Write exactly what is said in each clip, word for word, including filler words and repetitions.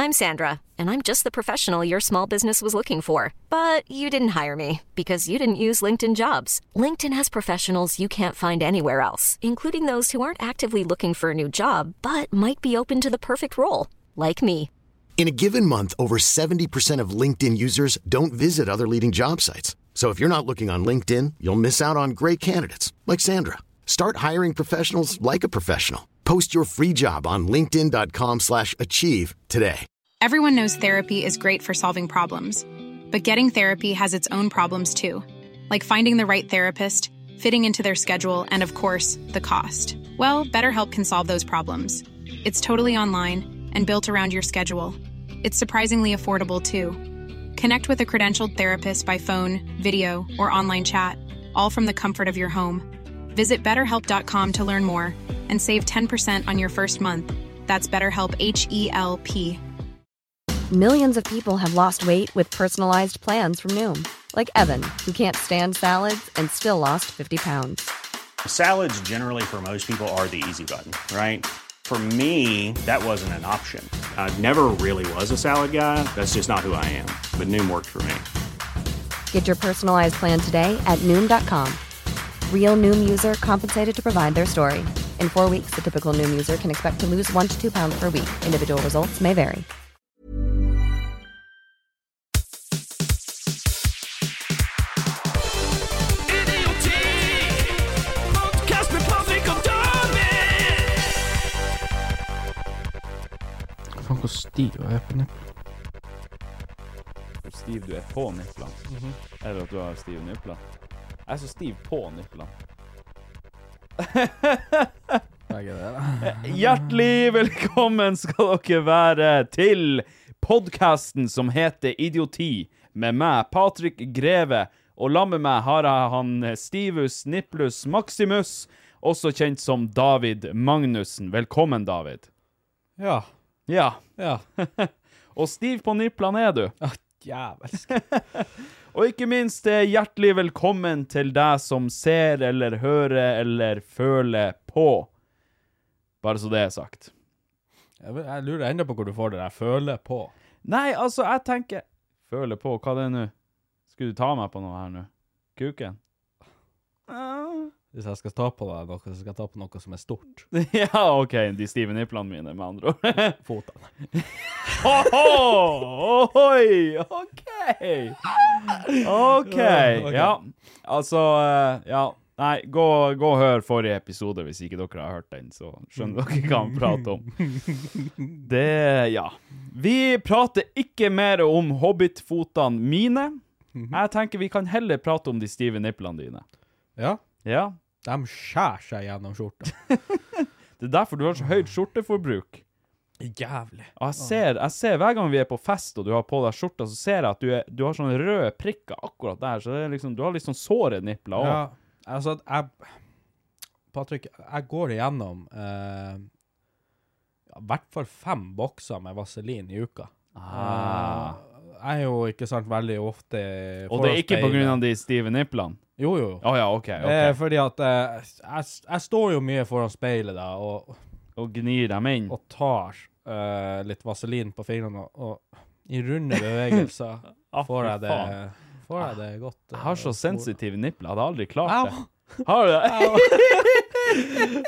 I'm Sandra, and I'm just the professional your small business was looking for. But you didn't hire me because you didn't use LinkedIn Jobs. LinkedIn has professionals you can't find anywhere else, including those who aren't actively looking for a new job, but might be open to the perfect role, like me. In a given month, over seventy percent of LinkedIn users don't visit other leading job sites. So if you're not looking on LinkedIn, you'll miss out on great candidates like Sandra. Start hiring professionals like a professional. Post your free job on linkedin.com slash achieve today. Everyone knows therapy is great for solving problems, but getting therapy has its own problems too, like finding the right therapist, fitting into their schedule, and of course, the cost. Well, BetterHelp can solve those problems. It's totally online and built around your schedule. It's surprisingly affordable too. Connect with a credentialed therapist by phone, video, or online chat, all from the comfort of your home. Visit better help dot com to learn more and save ten percent on your first month. That's BetterHelp, H E L P. Millions of people have lost weight with personalized plans from Noom. Like Evan, who can't stand salads and still lost fifty pounds. Salads generally for most people are the easy button, right? For me, that wasn't an option. I never really was a salad guy. That's just not who I am. But Noom worked for me. Get your personalized plan today at Noom dot com. Real Noom user compensated to provide their story. In four weeks, the typical Noom user can expect to lose one to two pounds per week. Individual results may vary. Fan hvor stiv du er på nipplen. Hvor stiv du er på nipplen. Mm-hmm. Eller at du har stiv nipplen. Jeg er så stiv på nipplen. Hjertelig velkommen skal dere være til podcasten som heter Idioti, med meg, Patrick Greve, og sammen med meg har jeg han Stivus Nipplus Maximus, også kjent som David Magnussen. Velkommen, David. Ja. Ja. Ja. Og stiv på nipplene er du. Ja, jævelsk. Og ikke minst hjertelig velkommen til deg som ser eller hører eller føler på. Bare så det er sagt. Jeg, jeg lurer enda på hvor du får det der føle på. Nei, altså jeg tenker føle på, hva det er nå? Skulle du ta meg på noe her nå? Kuken? Uh. Hvis jeg skal ta på deg noe, så skal jeg ta på noe som er stort. Ja, ok, de stive nipplene mine med andre ord. Fotene. Oh, oi, ok. Ok, ja. Altså, ja. Nei, gå, gå og hør forrige episode hvis ikke dere har hørt den, så skjønner dere hva vi prater om. Det, ja. Vi prater ikke mer om hobbitfotene mine. Jeg tenker vi kan heller prate om de stive nipplene dine. Ja? Ja. De skjær seg gjennom skjorta. Det er derfor du har så høyt skjorteforbruk. Jævlig. Jeg ser, jeg ser hver gang vi er på fest og du har på deg skjorta, så ser jeg at du, er, du har sånne røde prikker akkurat der, så det er liksom, du har litt sånn såre nipler også. Ja, altså, jeg, Patrick, jeg går igjennom eh, ja, i hvert fall fem bokser med vaselin i uka. Ah. Uh, jeg er jo ikke sant veldig ofte... Og det er ikke på grunn av de stive nipplene? Jo, jo. Å oh, ja, ok, ok. Eh, fordi at eh, jeg, jeg står jo mye foran speilet da, og... Og gnir dem inn. Og tar uh, litt vaselin på fingrene, og, og i runde bevegelser får jeg det, får jeg det godt. Uh, jeg har så sensitive nipler, jeg hadde aldri klart Au. det. Har du det?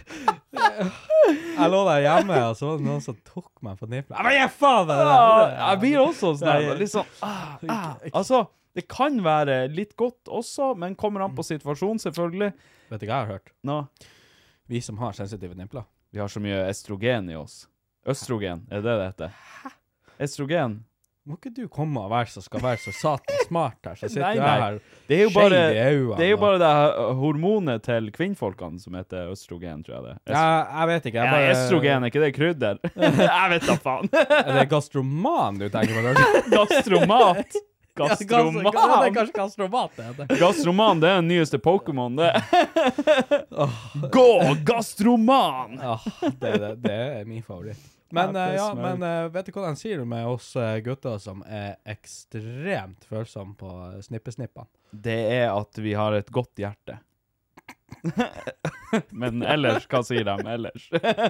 Jeg lå der hjemme, og så var det noen som tok meg på niplen. Men jeg faen det der! Ja, jeg blir også sånn, litt sånn, ah, ah. Altså, det kan være litt godt også, men kommer an på situasjonen, selvfølgelig. Vet du hva jeg har hørt? Nå? Vi som har sensitive nipler. Vi har så mye estrogen i oss. Østrogen, er det det heter? Hæ? Estrogen? Må ikke du komme og være så skal være så satan smart her, så sitter nei, jeg nei. her det er jo bare, øynene, det er jo bare det hormonet til kvinnfolkene som heter østrogen, tror jeg det. Est- ja, jeg vet ikke. Jeg bare... ja, estrogen, er ikke det krydder? Jeg vet da faen. Er det gastroman du tenker på? Gastromat? Gastroman? Ja, det er kanskje gastromat det heter. Gastroman, det er den nyeste Pokémon, det. Gå, gastroman! Ja, det, det, det er min favoritt. Men, ja, ja, men uh, vet du hva den sier med oss uh, gutter som er ekstremt følsomme på uh, snippesnippene? Det er at vi har et godt hjerte. Men ellers, hva sier de ellers?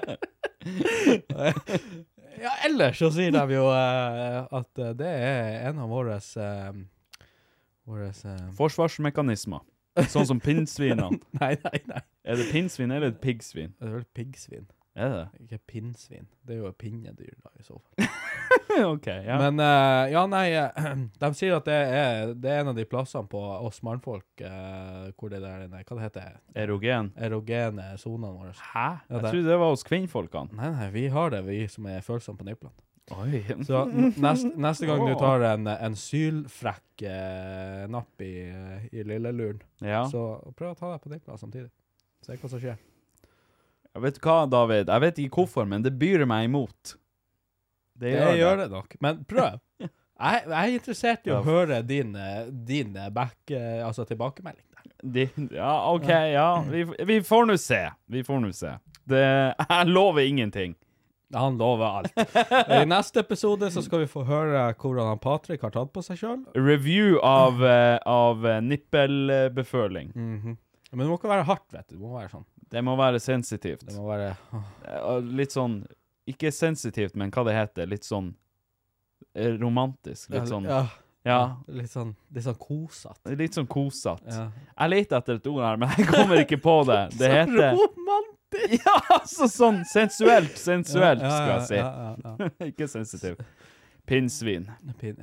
Ja, ellers så sier de jo uh, at uh, det er en av våres... Uh, våres uh... forsvarsmekanismer. Sånn som pinnsvinene. nei, nei, nei. Er det pinnsvin eller et piggsvin? Det er vel piggsvin. Er det? Ikke pinnsvin. Det er jo et pinnedyr da, i så fall. Ok, ja. Men, uh, ja, nei, uh, de sier at det er, det er en av de plassene på oss mannfolk, uh, hvor det der, nei, hva det heter? Erogen? Erogene zonene våre. Hæ? Ja, Jeg det- trodde det var hos kvinnfolkene. Nei, nei, vi har det, vi som er følsomme på nipplene. Oi. Så n- neste, neste gang du tar en, en sylfrekk eh, napp i, i lilleluren, Ja. så prøv å ta deg på nipplene samtidig. Se hva som skjer. Jeg vet hva, David? Jeg vet ikke hvorfor, men det byr meg imot. Det Det gjør, gjør det nok, men prøv. Jeg, jeg er interessert i å Ja. høre din, eh, din eh, back, eh, altså tilbakemelding der. De, ja, ok, ja. Vi, vi får nå se. Vi får nå se. Det, jeg lover ingenting. Han lover alt. I neste episode så skal vi få høre hvordan han Patrick har tatt på seg selv. Review av, eh, av eh, nippelbeføling. Mhm. Men det må ikke være hardt, vet du. Det må være sånn. Det må være sensitivt. Det må være... Eh, Litt sånn, ikke sensitivt, men hva det heter, litt sånn eh, romantisk, litt sånn, Ja, ja, litt sånn, litt sånn kosatt. litt sånn kosatt. Ja. Jeg leter etter et ord her, men jeg kommer ikke på det. Det heter, romantisk! ja, altså sånn sensuelt, sensuelt, Ja, ja, skal jeg si. ja, ja, ja. Ikke sensitiv. Pinnsvin. Pin.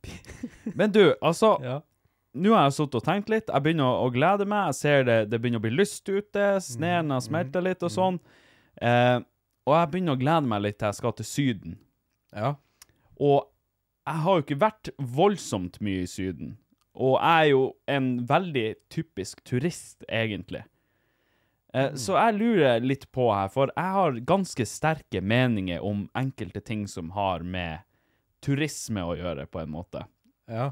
Men du, altså, Ja. nå har jeg suttet og tenkt litt, jeg begynner å, å glede meg, jeg ser det, det begynner å bli lyst ute, sneen har smeltet litt og sånn, eh, og jeg begynner å glede meg litt til jeg skal til Syden. Ja. Og jeg har jo ikke vært voldsomt mye i Syden, og jeg er jo en veldig typisk turist, egentlig. Eh, Så jeg lurer litt på her, for jeg har ganske sterke meninger om enkelte ting som har med turisme å gjøre, på en måte. Ja.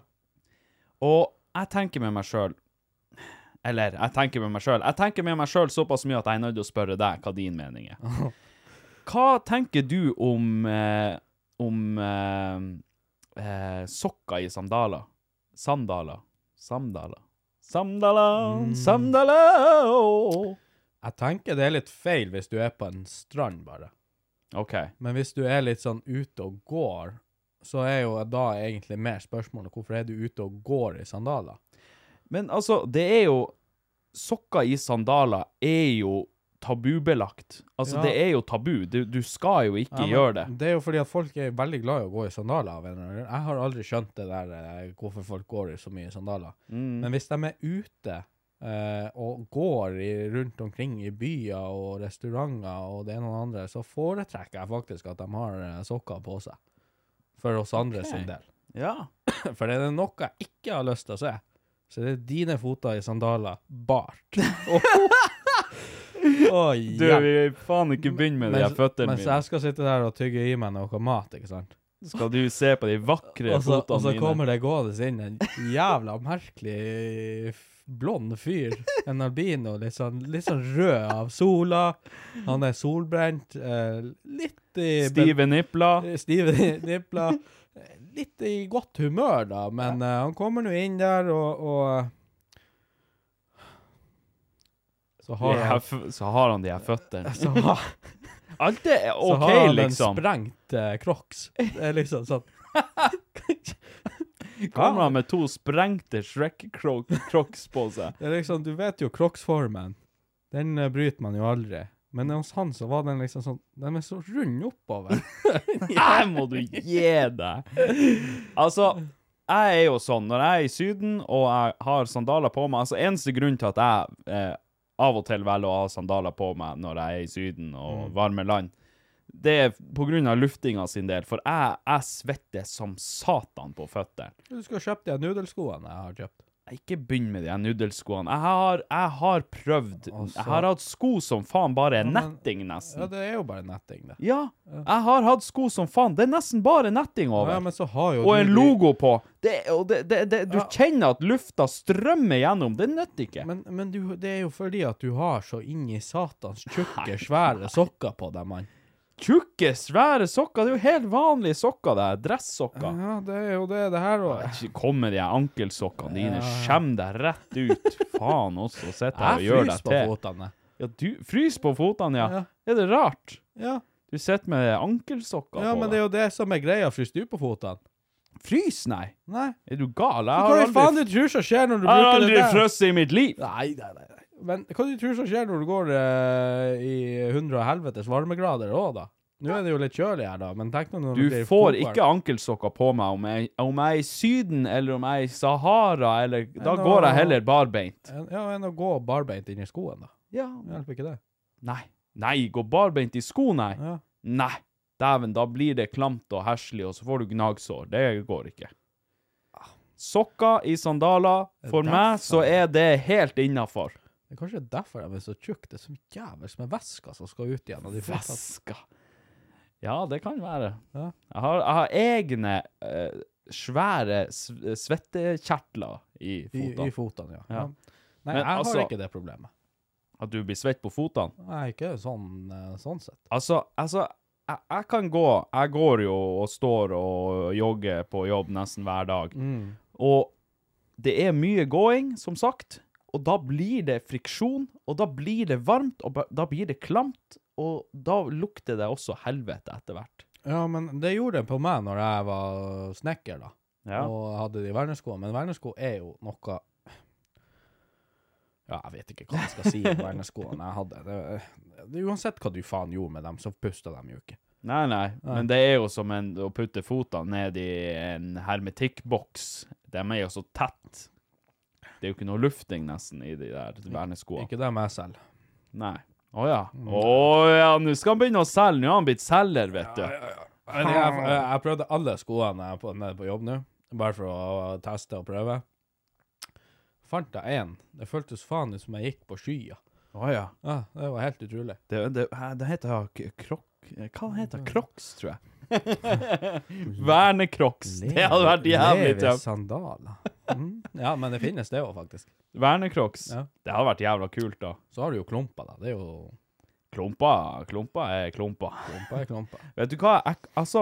Og jeg tenker med meg selv, eller jeg tenker med meg selv, jeg tenker med meg selv såpass mye at jeg er nødt til å spørre deg hva din mening er. Hva tenker du om, eh, om eh, eh, sokker i sandaler? Sandaler? Samdaler? Samdaler? Mm. Samdaler? Jeg tenker det er litt feil hvis du er på en strand bare. Ok. Men hvis du er litt sånn ute og går, så er jo da egentlig mer spørsmålet, hvorfor er du ute og går i sandaler? Men altså, det er jo, sokker i sandaler er jo tabubelagt. Altså, Ja. det er jo tabu. Du, du skal jo ikke Ja, men gjøre det. Det er jo fordi at folk er veldig glad i å gå i sandaler. Av en eller annen grunn. Jeg har aldri skjønt det der, eh, hvorfor folk går i så mye sandaler. Mm. Men hvis de er ute eh, og går i, rundt omkring i byer og restauranter og det ene og det andre, så foretrekker jeg faktisk at de har eh, sokker på seg. For oss andre Ok. sin del. Ja. For er det noe jeg ikke har lyst til å se, så er det dine foter i sandaler bart. Oi, Du, ja. vi vil faen ikke begynne med de her føttene Mens mine. jeg skal sitte der og tygge i meg noe mat, ikke sant? Skal du se på de vakre Og så, og fotene så mine? kommer det gående inn en jævla merkelig f- blond fyr. En albino, litt sånn, litt sånn rød av sola. Han er solbrent, eh, litt i... Stive nipler. Eh, Stive nipler. Litt i godt humør da, men eh, han kommer nå inn der, og... og så De har her han... f- Så har han de her føttene. Så har, Alt det er så ok, har han liksom. en sprengt eh, crocs. Det er liksom sånn... Kommer han med to sprengte Shrek-crocs på seg. Det er liksom, du vet jo Crocs-formen. Den uh, bryter man jo aldri. Men hos han så var den liksom sånn, den er så rund oppover. Her må du gi deg. Altså, jeg er jo sånn, når jeg er i Syden og jeg har sandaler på meg, altså eneste grunn til at jeg eh, av og til velger å ha sandaler på meg når jeg er i Syden og varme land, det er på grunn av luftinga sin del, for jeg, jeg svetter som satan på føttene. Du skal kjøpe de nudelskoene jeg har kjøpt. Jeg ikke begynn med de her nudelskoene. Jeg har, jeg har prøvd. Altså- Jeg har hatt sko som faen bare er Ja, men- netting Ja, nesten. det er jo bare netting det. Ja, jeg har hatt sko som faen. Det er nesten bare netting over. Ja, men så har jo Og du- en logo på. Det, og det, det, det, du Ja. kjenner at lufta strømmer gjennom. Det nytter ikke. Men, men du, det er jo fordi at du har så inn i satans tjukke, svære sokker på deg, mann. Tjukke, svære sokker, det er jo helt vanlige sokker der, dresssokker. Ja, det er jo det, det her også. Ikke kom med de ankelsokkene dine, skjem deg rett ut. Faen også, sitt her og Jeg gjør frys deg på til. fotene. Ja, du frys på fotene, ja. Ja. Er det rart? Ja. Du sitter med ankelsokker Ja, på men det er jo det som er greia, frys du på fotene? Frys, nei. Nei. Er du gal? Jeg Hva har er det faen aldri, du tror som skjer når du jeg har bruker det aldri der? frøst i mitt liv. Nei, nei, nei. nei. Men hva du tror som skjer når du går eh, i hundre og helvetes varmegrader også, da? Nå er det jo litt kjølig her, da, men tenk nå når Du det blir får fotvarmt. ikke ankelsokker på meg om jeg, om jeg er i Syden, eller om jeg er i Sahara, eller da Enn å- går jeg heller barbeint. En- Ja, enn å gå barbeint inn i skoen, da. Ja. Hjelper ikke det? Nei. Nei, gå barbeint i sko, nei. Ja. Nei. Dæven, da blir det klamt og herselig, og så får du gnagsår. Det går ikke. Sokker i sandaler, for Det er meg så derfor. er det helt innenfor. Det er kanskje derfor de er så tjukk. Det er så jævels med væsker som skal ut igjen. Og de får tatt- Væska. Ja, det kan være. Ja. Jeg har, jeg har egne eh, svære s- svettekjertler i I, fotene. I fotene, ja. Ja. ja. Nei, Men jeg har altså- ikke det problemet. At du blir svett på fotene. Nei, ikke sånn, eh, sånn sett. Altså, altså jeg, jeg kan gå, jeg går jo og står og jogger på jobb nesten hver dag. Mm. Og det er mye gåing, som sagt, og da blir det friksjon, og da blir det varmt, og ba- da blir det klamt, og da lukter det også helvete etter hvert. Ja, men det gjorde det på meg når jeg var snekker, da. Ja. Og hadde de verneskoene. Men vernesko er jo noe... Ja, jeg vet ikke hva jeg skal si om verneskoene jeg hadde. Det, det, uansett hva du faen gjorde med dem, så pustet de jo ikke. Nei, nei, men det er jo som en, å putte fotene ned i en hermetikkboks. De er jo så tett. Det er jo ikke noe lufting nesten i de der verneskoene. Ikke det med selv. Nei. Åja. Åja, nå skal han begynne å selge. Nå har han blitt selger, vet du. Men jeg, jeg, jeg prøvde alle skoene på, nede på jobb nå, bare for å teste og prøve. Fant jeg en. Det føltes faen ut som jeg gikk på skya. Åja. Ja, det var helt utrolig. Det, det, det heter ja, k- krok... Hva heter det? Crocs, tror jeg. Vernecrocs. Det hadde vært jævlig Levi tøft. sandaler. Mm. Ja, men det finnes det også, faktisk. Vernecrocs. Ja. Det hadde vært jævla kult, da. Så har du jo klumper, da. Det er jo... Klumpa, klumpa er klumpa. Klumper er klumper. Vet du hva? Jeg, altså,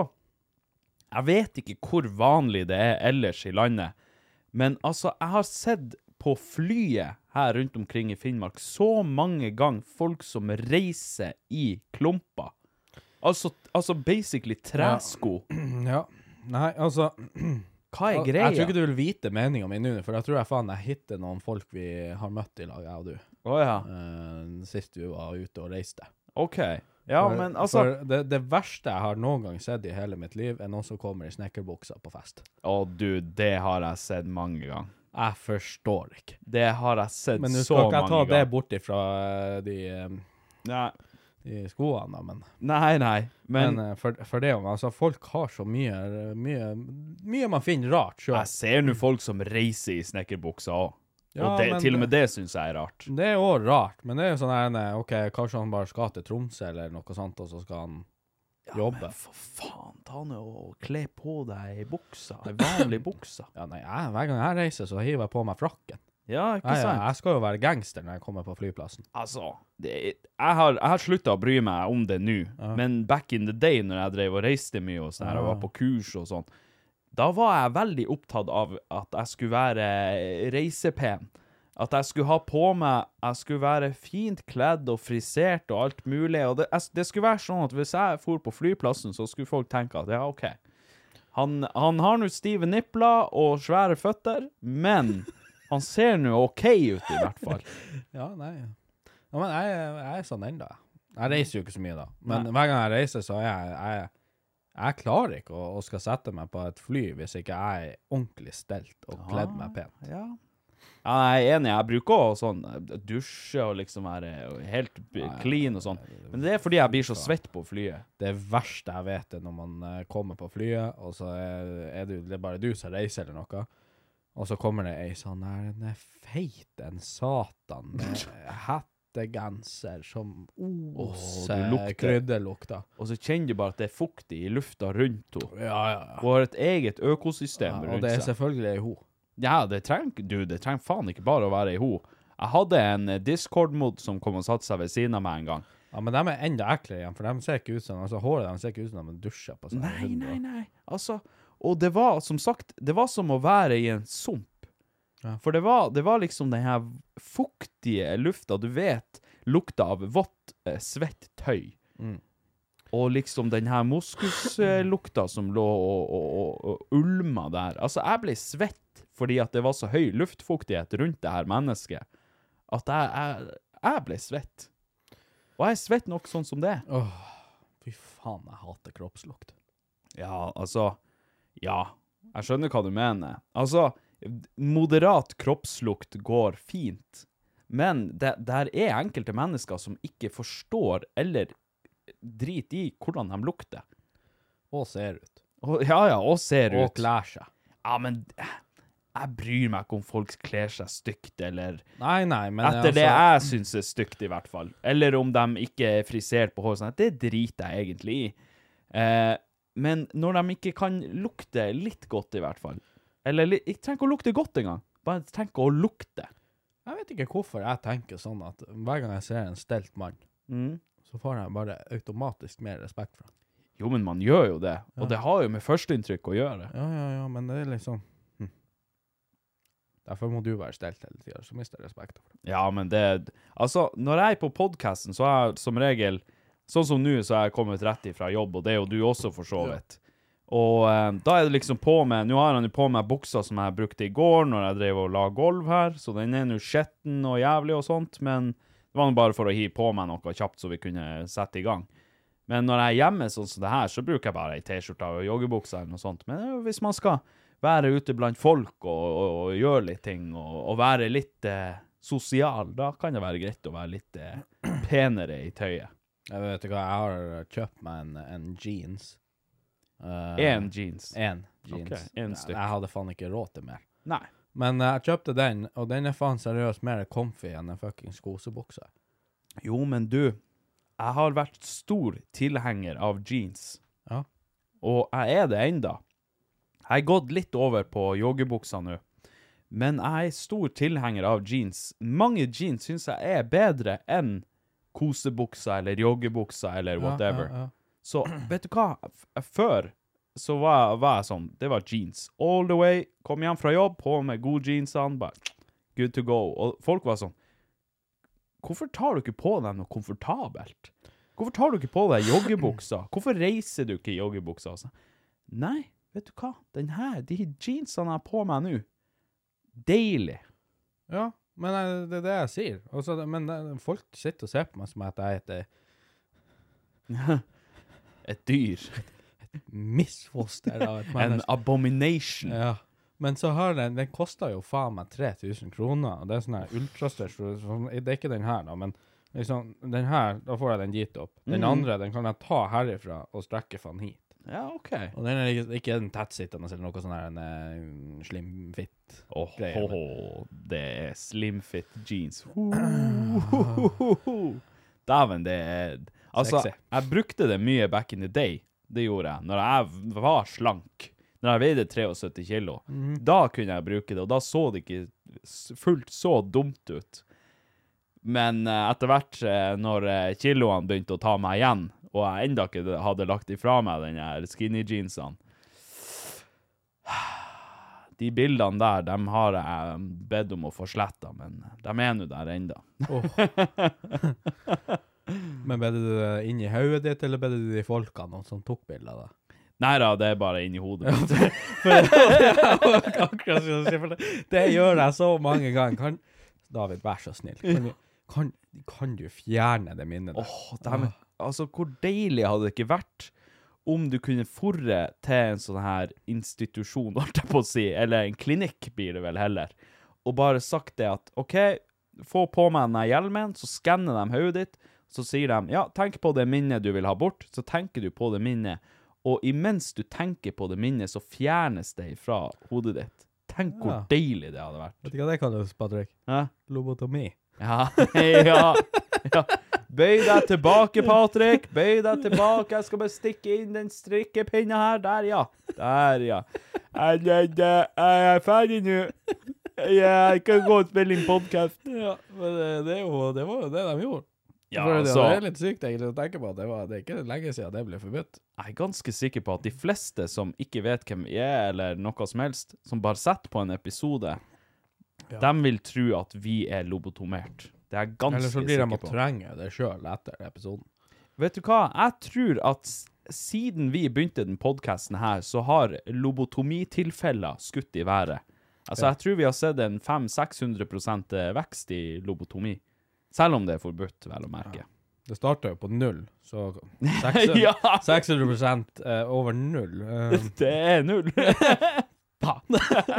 jeg vet ikke hvor vanlig det er ellers i landet, men altså, jeg har sett på flyet her rundt omkring i Finnmark så mange ganger folk som reiser i klumper. Altså, altså basically tresko. Ja. Nei, altså... Hva er Jeg greia? tror ikke du vil vite meningen min nå, for jeg tror jeg faen jeg hitter noen folk vi har møtt i lag, jeg og du. Åja, Eh, sist vi var ute og reiste. ok. Ja, For- men altså... For det, det verste jeg har noen gang sett i hele mitt liv, er noen som kommer i snekkerbukser på fest. Å du, det har jeg sett mange ganger. Jeg forstår ikke. Det har jeg sett Men nå så skal mange ikke jeg ta ganger. det bort ifra eh, de, eh, Nei, de skoene, da, men, nei, nei. Men, men, eh, for, for det om, altså, folk har så mye, mye, mye man finner rart selv. jeg ser nå folk som reiser i snekkerbukser også. Ja, og det, men- til og med det synes jeg er rart. Det er også rart, men det er jo sånn her, nei, ok, kanskje han bare skal til Tromsø eller noe sånt, og så skal han jobbe. Men for faen, ta nå og kle på deg i buksa, i vanlig buksa. Ja, nei, jeg, hver gang jeg reiser, så hiver jeg på meg frakken. Ja, ikke Jeg, sant? jeg skal jo være gangster når jeg kommer på flyplassen. Altså, det, er- jeg, har, jeg har sluttet å bry meg om det nå, men back in the day når jeg drev og reiste mye og sånn her, og var på kurs og sånn, da var jeg veldig opptatt av at jeg skulle være reisepen. At jeg skulle ha på meg, jeg skulle være fint kledd og frisert og alt mulig, og det, jeg- det skulle være sånn at hvis jeg for på flyplassen, så skulle folk tenke at, ja, ok, han, han har nå stive nippler og svære føtter, men han ser nå ok ut i hvert fall. Ja, nei. Ja, men jeg, jeg er sånn enda. Jeg reiser jo ikke så mye da. Men hver gang jeg reiser, så er jeg, jeg, jeg klarer ikke å, å skal sette meg på et fly hvis ikke jeg er ordentlig stelt og kledd meg pent. Ja. Ja, jeg er enig, jeg bruker også sånn eh, dusje og liksom være helt b- clean og sånn. Men det er fordi jeg blir så svett på flyet. Det verste jeg vet er når man eh, kommer på flyet, og så er, er det, det er bare du som reiser eller noe, og så kommer det ei sånn her, den er feit en satan med hettegenser som oser du lukter. krydderlukta. Og så kjenner du bare at det er fuktig i lufta rundt henne. Ja, ja, ja. Hun har et eget økosystem Ja, og rundt det er seg. selvfølgelig ei ho. Ja, det trenger, du, det trenger faen ikke bare å være i ho. Jeg hadde en eh, Discord-mod som kom og satte seg ved siden av meg en gang. Ja, men de er enda eklere igjen, for de ser ikke ut som, altså håret de ser ikke ut som de dusjer på seg. Nei, nei, nei. Altså, og det var, som sagt, det var som å være i en sump. Ja. For det var, det var liksom den her fuktige lufta, du vet, lukta av vått, eh, svett tøy. Mm. Og liksom den her moskuslukta som lå og, og, og, og ulma der. Altså, jeg ble svett fordi at det var så høy luftfuktighet rundt det her mennesket, at jeg, jeg, jeg ble svett. Og jeg er svett nok sånn som det. Åh, fy faen, jeg hater kroppslukt. Ja, altså, ja, jeg skjønner hva du mener. Altså, moderat kroppslukt går fint, men det, der er enkelte mennesker som ikke forstår eller drit i hvordan de lukter. Og ser ut. Og, ja, ja, og ser og ut. Og klær seg. Ja, men jeg bryr meg ikke om folk kler seg stygt, eller nei, nei, men etter altså... det jeg synes er stygt i hvert fall. Eller om de ikke er frisert på håret, sånn, det driter jeg egentlig i. Eh, men når de ikke kan lukte litt godt i hvert fall, eller ikke trenger ikke å lukte godt engang, bare tenk å lukte. Jeg vet ikke hvorfor jeg tenker sånn at hver gang jeg ser en stelt mann, mm. så får jeg bare automatisk mer respekt for ham. Jo, men man gjør jo det, ja. Og det har jo med førsteinntrykk å gjøre. Ja, ja, ja, men det er liksom... Hm. Derfor må du være stelt hele tiden, så mister jeg respekt for det. Ja, men det... Altså, når jeg er på podcasten, så er jeg som regel... Sånn som nå, så er jeg kommet rett ifra jobb, og det er jo du også for så vidt. Ja. Og eh, da er det liksom på med... Nå har han jo på med buksa som jeg brukte i går, når jeg drev og la gulv her, så den er nå skjetten og jævlig og sånt, men det var bare for å hi på meg noe kjapt så vi kunne sette i gang. Men når jeg er hjemme sånn som det her, så bruker jeg bare en t-skjorte og joggebuksa eller noe sånt. Men hvis man skal være ute blant folk og, og, og gjøre litt ting, og, og være litt eh, sosial, da kan det være greit å være litt eh, penere i tøyet. Jeg vet ikke hva, jeg har kjøpt meg en, en jeans. Uh, en jeans? En jeans. Ok, en stykk. Jeg hadde faen ikke råd til mer. Nei. Men uh, jeg kjøpte den, og den er faen seriøst mer comfy enn en fucking skosebukse. Jo, men du... Jeg har vært stor tilhenger av jeans. Ja. Og jeg er det enda. Jeg har gått litt over på joggebuksa nå. Men jeg er stor tilhenger av jeans. Mange jeans synes jeg er bedre enn kosebuksa eller joggebuksa eller whatever. Ja, ja, ja. Så vet du hva? F- før så var, var jeg sånn, det var jeans. All the way, kom hjem fra jobb, på med god jeansene, bare good to go. Og folk var sånn, hvorfor tar du ikke på deg noe komfortabelt? Hvorfor tar du ikke på deg joggebuksa? Hvorfor reiser du ikke i joggebuksa? Altså? Nei, vet du hva? Den her, de jeansene jeg har på meg nå, deilig. Ja, men eh, det er det jeg sier. Også, men eh, folk sitter og ser på meg som at jeg er et, et dyr. et misfoster av et En menneske. abomination. Ja. Men så har den, den koster jo faen meg tre tusen kroner, og det er sånn her ultrastørst, det er ikke den her da, men liksom, den her, da får jeg den dit opp. Den Mm. andre, den kan jeg ta herifra og strekke faen hit. Ja, ok. Og den er ikke, ikke en tettsittende eller noe sånn her, en uh, slim-fit. Åh, greier, oh, det er slim-fit jeans. Dæven, det er... Altså, Sexy. jeg brukte det mye back in the day. Det gjorde jeg, når jeg var slank. Når jeg veide syttitre kilo. Mhm. Da kunne jeg bruke det, og da så det ikke s- fullt så dumt ut. Men eh, etter hvert, eh, når eh, kiloene begynte å ta meg igjen, og jeg enda ikke hadde lagt ifra meg den her skinny jeansene, de bildene der, dem har jeg bedt om å få slettet, men de er nå der enda. Men bedde du det inn i hodet ditt, eller bedde du de folkene som tok bilder da? Neida, det er bare inn i hodet mitt. Akkurat som jeg sier, for det, det gjør jeg så mange ganger. Kan, David, vær så snill. Kan, du- kan, kan du fjerne det minnet der? Åh, dæven. Altså, hvor deilig hadde det ikke vært om du kunne forre til en sånn her institusjon, holdt jeg på å si, eller en klinikk blir det vel heller, og bare sagt det at, ok, få på meg denne hjelmen, så skanner de hodet ditt, så sier de, ja, tenk på det minnet du vil ha bort, så tenker du på det minnet, og imens du tenker på det minnet, så fjernes det fra hodet ditt. Tenk hvor Ja. deilig det hadde vært. Vet du hva det kalles, Patrick? Hæ? Lobotomi. Ja, ja, ja. Bøy deg tilbake, Patrick. Bøy deg tilbake. Jeg skal bare stikke inn den strikkepinnen her. Der, ja. Der, ja. Jeg, jeg, jeg, jeg er ferdig nå. Jeg kan gå og spille inn podcast. Ja, men det, det, er jo, det var jo det de gjorde. Ja, For det, altså, det er litt sykt egentlig å tenke på at det, var, det er ikke lenge siden det ble forbudt. jeg er ganske sikker på at de fleste som ikke vet hvem vi er, eller noe som helst, som bare setter på en episode, Ja. de vil tro at vi er lobotomert. Det er jeg ganske Eller så blir de sikker å på. trenge det selv etter episoden. Vet du hva? Jeg tror at s- siden vi begynte den podcasten her, så har lobotomitilfeller skutt i været. Altså, Ja. jeg tror vi har sett en fem til seks hundre prosent vekst i lobotomi. Selv om det er forbudt, vel å merke. Det startet jo på null, så seks hundre Ja. seks hundre prosent eh, over null. Eh, Det er null. faen.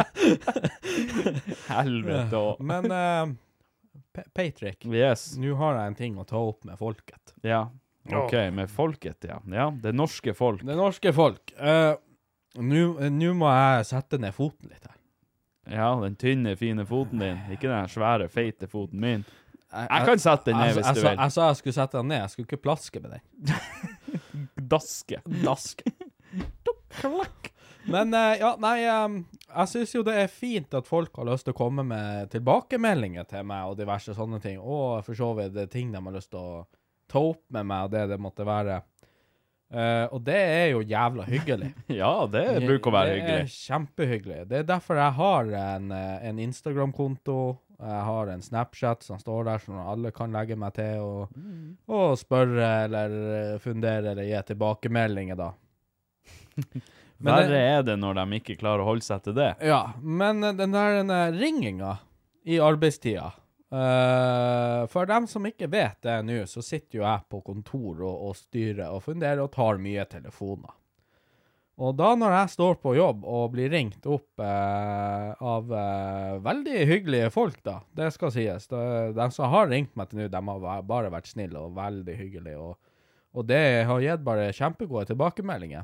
Helvete og... Men uh, Patrick, Yes. nå har jeg en ting å ta opp med folket. Ja. Ok, med folket, ja. Ja, det norske folk. Det norske folk. Uh, nå nå må jeg sette ned foten litt her. Ja, den tynne, fine foten din. Ikke den svære, feite foten min. Jeg, Jeg kan sette den ned jeg, hvis jeg, du sa- vil. Jeg sa jeg skulle sette den ned, jeg skulle ikke plaske med den. Daske. Dask. Klakk. Men eh, ja, nei, eh, jeg synes jo det er fint at folk har lyst til å komme med tilbakemeldinger til meg og diverse sånne ting, og for så vidt det ting de har lyst til å ta opp med meg og det det måtte være. Eh, og det er jo jævla hyggelig. Ja, det bruker å være Det hyggelig. er kjempehyggelig. Det er derfor jeg har en, eh, en Instagram-konto, jeg har en Snapchat som står der, så alle kan legge meg til og, og spørre eller eh, fundere eller gi tilbakemeldinger da. Men Verre det- er det når de ikke klarer å holde seg til det. Ja, men eh, den der den der ringinga i arbeidstida, eh, for dem som ikke vet det nå, så sitter jo jeg på kontor og, og styrer og funderer og tar mye telefoner. Og da når jeg står på jobb og blir ringt opp eh, av eh, veldig hyggelige folk da, det skal sies, de, de som har ringt meg til nå, de har væ- bare vært snille og veldig hyggelige, og, og det har gitt bare kjempegode tilbakemeldinger.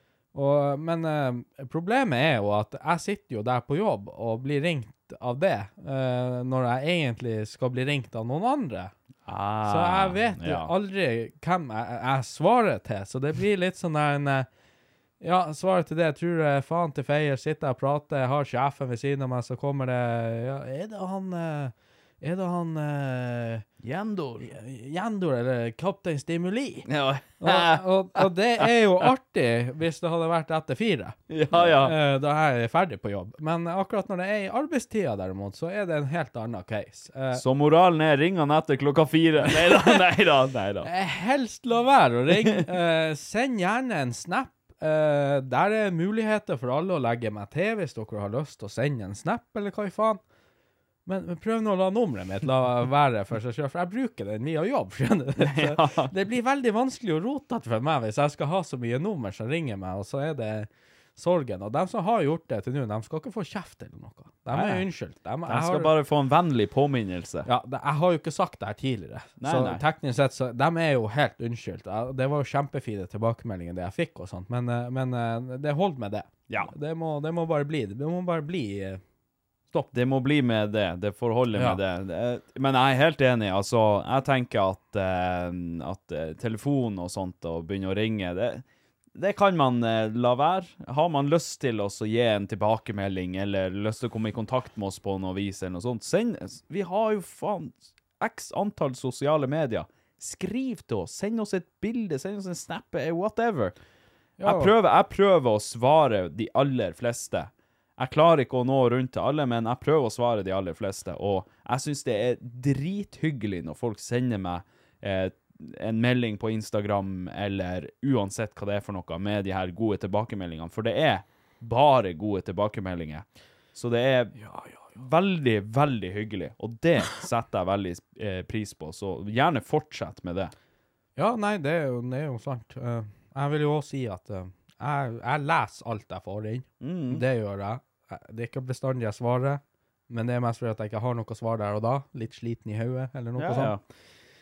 Og, men eh, problemet er jo at jeg sitter jo der på jobb og blir ringt av det, eh, når jeg egentlig skal bli ringt av noen andre. Ah, Så jeg vet jo ja. aldri hvem jeg, jeg svarer til, så det blir litt sånn der en... eh, Ja, svaret til det, jeg tror jeg faen til feier, sitter jeg og prater, jeg har sjefen ved siden av meg, så kommer det, ja, er det han, eh, er det han, uh, Jendor. Jendor, eller Kaptein Stimuli? Ja, Og, og, og det er jo artig hvis det hadde vært etter fire, ja. ja. eh, da jeg er ferdig på jobb. Men akkurat når det er i arbeidstida derimot, så er det en helt annen case. Eh, Så moralen er ring han etter klokka fire. Neida, neida, neida. Eh, Helst la være å ringe. Eh, send gjerne en snap. Eh, der er muligheter for alle å legge meg til hvis dere har lyst til å sende en snap, eller hva i faen. Men, men prøv nå å la nummeret mitt la være for seg selv, for jeg bruker den mye av jobb, skjønner du? Ja. Så det blir veldig vanskelig å rote for meg hvis jeg skal ha så mye nummer som ringer meg, og så er det sorgen. Og de som har gjort det til nå, de skal ikke få kjeft eller noe. De er Nei. unnskyldt. De, Jeg jeg skal har- bare få en vennlig påminnelse. ja, det, jeg har jo ikke sagt det her tidligere, Nei, så nei. teknisk sett, så de er jo helt unnskyldt. Ja, det var jo kjempefine tilbakemeldinger det jeg fikk og sånt, men, eh, men eh, det holdt med det. Ja. Det må, det må bare bli, det må bare bli eh, stopp. Det må bli med det. Det får holde Ja. med det. det. Men jeg er helt enig. Altså, jeg tenker at, eh, at eh, telefon og sånt, og begynne å ringe, det, det kan man eh, la være. Har man lyst til oss å gi en tilbakemelding, eller lyst til å komme i kontakt med oss på noe vis, eller noe sånt, send, vi har jo faen x antall sosiale medier. Skriv til oss, send oss et bilde, send oss en snap, eh, whatever. Ja. Jeg prøver, jeg prøver å svare de aller fleste. Jeg klarer ikke å nå rundt til alle, men jeg prøver å svare de aller fleste, og jeg synes det er drithyggelig når folk sender meg eh, en melding på Instagram, eller uansett hva det er for noe, med de her gode tilbakemeldingene, for det er bare gode tilbakemeldinger. Så det er veldig, veldig hyggelig, og det setter jeg veldig eh, pris på, så gjerne fortsett med det. Ja, nei, det er jo, det er jo sant. Eh, jeg vil jo også si at eh, jeg, jeg leser alt jeg får inn. Mm. Det gjør jeg. Eh, Det er ikke bestandig jeg svarer, men det er mest fordi at jeg ikke har noe svar der og da. Litt sliten i hodet, eller noe Ja, ja. sånt.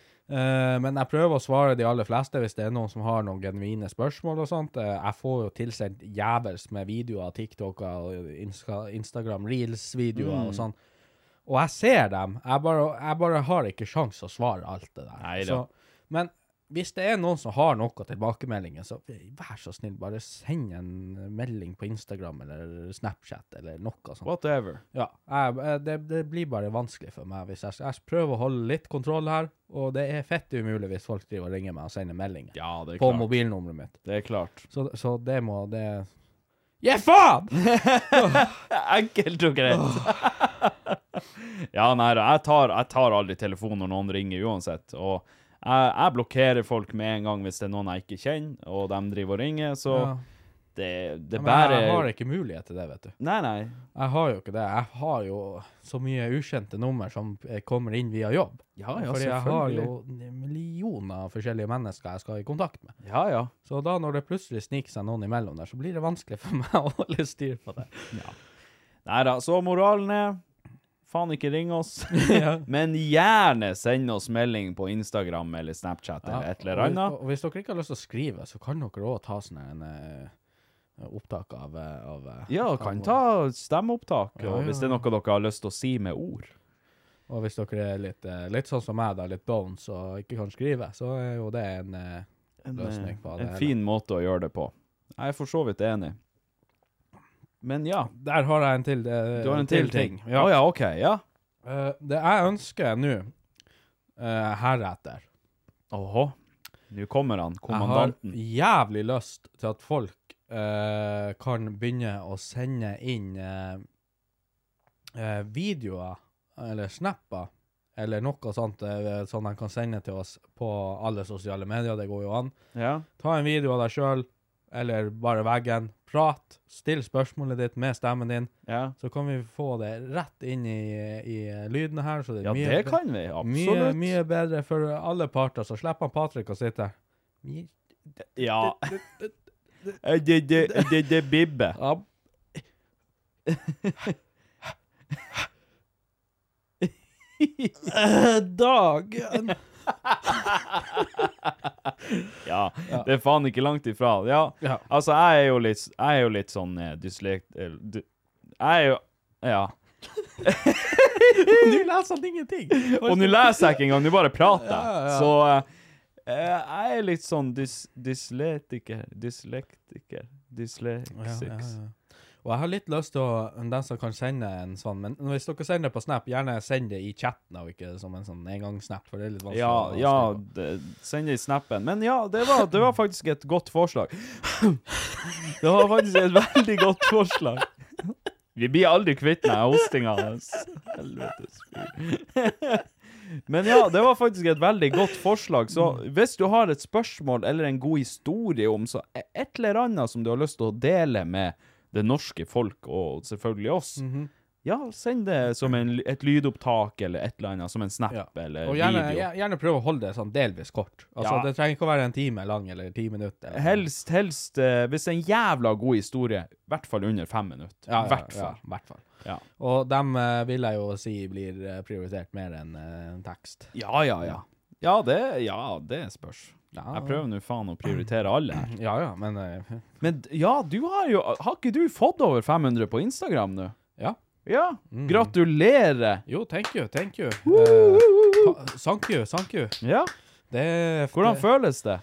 Eh, men jeg prøver å svare de aller fleste hvis det er noen som har noen genuine spørsmål og sånt. Eh, jeg får jo tilsendt jævels med videoer, TikToker og Insta Instagram Reels-videoer Mm. og sånn. Og jeg ser dem. Jeg bare, jeg bare har ikke sjans å svare alt det der. Neida. Så, men hvis det er noen som har noe tilbakemeldinger, så vær så snill, bare send en melding på Instagram eller Snapchat eller noe sånt. Whatever. Ja, jeg, det, det blir bare vanskelig for meg hvis jeg, jeg prøver å holde litt kontroll her, og det er fett umulig hvis folk driver og ringer meg og sender meldinger ja, det er på klart. mobilnummeret mitt. Det er klart. Så, så det må, det... Ja, faen! Enkelt og greit. Ja, nei, jeg tar, jeg tar aldri telefonen når noen ringer uansett, og jeg, jeg blokkerer folk med en gang hvis det er noen jeg ikke kjenner, og de driver og ringer, så Ja. det, det Ja, men bare... jeg har ikke mulighet til det, vet du. Nei, nei. Jeg har jo ikke det. Jeg har jo så mye ukjente nummer som kommer inn via jobb. Ja, ja, Fordi jeg har jo selvfølgelig. millioner av forskjellige mennesker jeg skal i kontakt med. Ja, ja. Så da når det plutselig sniker seg noen imellom der, så blir det vanskelig for meg å holde styr på det. Ja. Neida, så moralen er, faen ikke ring oss, Ja. men gjerne send oss melding på Instagram eller Snapchat eller et eller og, annet. og hvis dere ikke har lyst til å skrive, så kan dere også ta sånn en uh, opptak av... av Ja, av, kan ta stemmeopptak, Ja, og ja. hvis det er noe dere har lyst til å si med ord. Og hvis dere er litt, uh, litt sånn som meg, da, litt bones og ikke kan skrive, så er jo det en uh, En, løsning på det en hele. fin måte å gjøre det på. Jeg er for så vidt enig. Men ja, Der har jeg en til, uh, du har en til ting. Ja. Å ja, ok, ja. Uh, det jeg ønsker nå, uh, heretter, Åhå, nå kommer han, jeg har kommandanten. jævlig lyst til at folk uh, kan begynne å sende inn uh, uh, videoer, eller snapper, eller noe sånt, uh, som de kan sende til oss på alle sosiale medier, det går jo an. Ja, Ta en video av deg selv, eller bare veggen, prat, still spørsmålet ditt med stemmen din, ja. så kan vi få det rett inn i, i lydene her, så det er Ja, mye det kan vi, Mye, absolutt. mye bedre for alle parter, så slipper han Patrick å sitte. Ja. Eh, Det, det, det, det bibbe. Ja. Eh, Dag. Ja, det er faen ikke langt ifra. Ja, Ja. altså, jeg er jo litt, jeg er jo litt sånn eh, dyslekt... eh, dy- Jeg er jo... Ja. Nå leser han ingenting. Og nå leser jeg ikke engang, nå bare prater jeg. Ja, ja. Så eh, jeg er litt sånn dys, dyslektiker, dyslektiker, dyslexics. Ja, ja, ja. Og jeg har litt lyst til å, den som kan sende en sånn, men hvis dere sender på Snap, gjerne send det i chatten, og ikke som en sånn engangssnap, for det er litt vanskelig. Ja, å ja, skrive. det, send det i snappen. Men ja, det var, det var faktisk et godt forslag. Det var faktisk et veldig godt forslag. Vi blir aldri kvitt med hostinga hans. Helvetes fyr. Men ja, det var faktisk et veldig godt forslag. Så hvis du har et spørsmål eller en god historie om så et eller annet som du har lyst til å dele med det norske folk og selvfølgelig oss, ja, send det som en, et lydopptak eller et eller annet, som en snap Ja. eller Og gjerne, video. gjer- gjerne prøve å holde det sånn delvis kort. Altså, Ja. det trenger ikke å være en time lang eller ti minutter. eller- Helst, helst, eh, hvis det er en jævla god historie, i hvert fall under fem minutter. Ja, I ja, hvert fall. Ja, hvert fall. Ja. Og dem eh, vil jeg jo si blir eh, prioritert mer enn eh, en tekst. Ja, ja, ja. Ja, det, ja, det spørs. Ja. Jeg prøver nå faen å prioritere alle her. Ja, ja, men eh, Men ja, du har jo, har ikke du fått over fem hundre på Instagram nå? ja. Ja, gratulerer. Jo, thank you, thank you. Eh, ta- thank you, thank you. Ja, Det, hvordan det, føles det?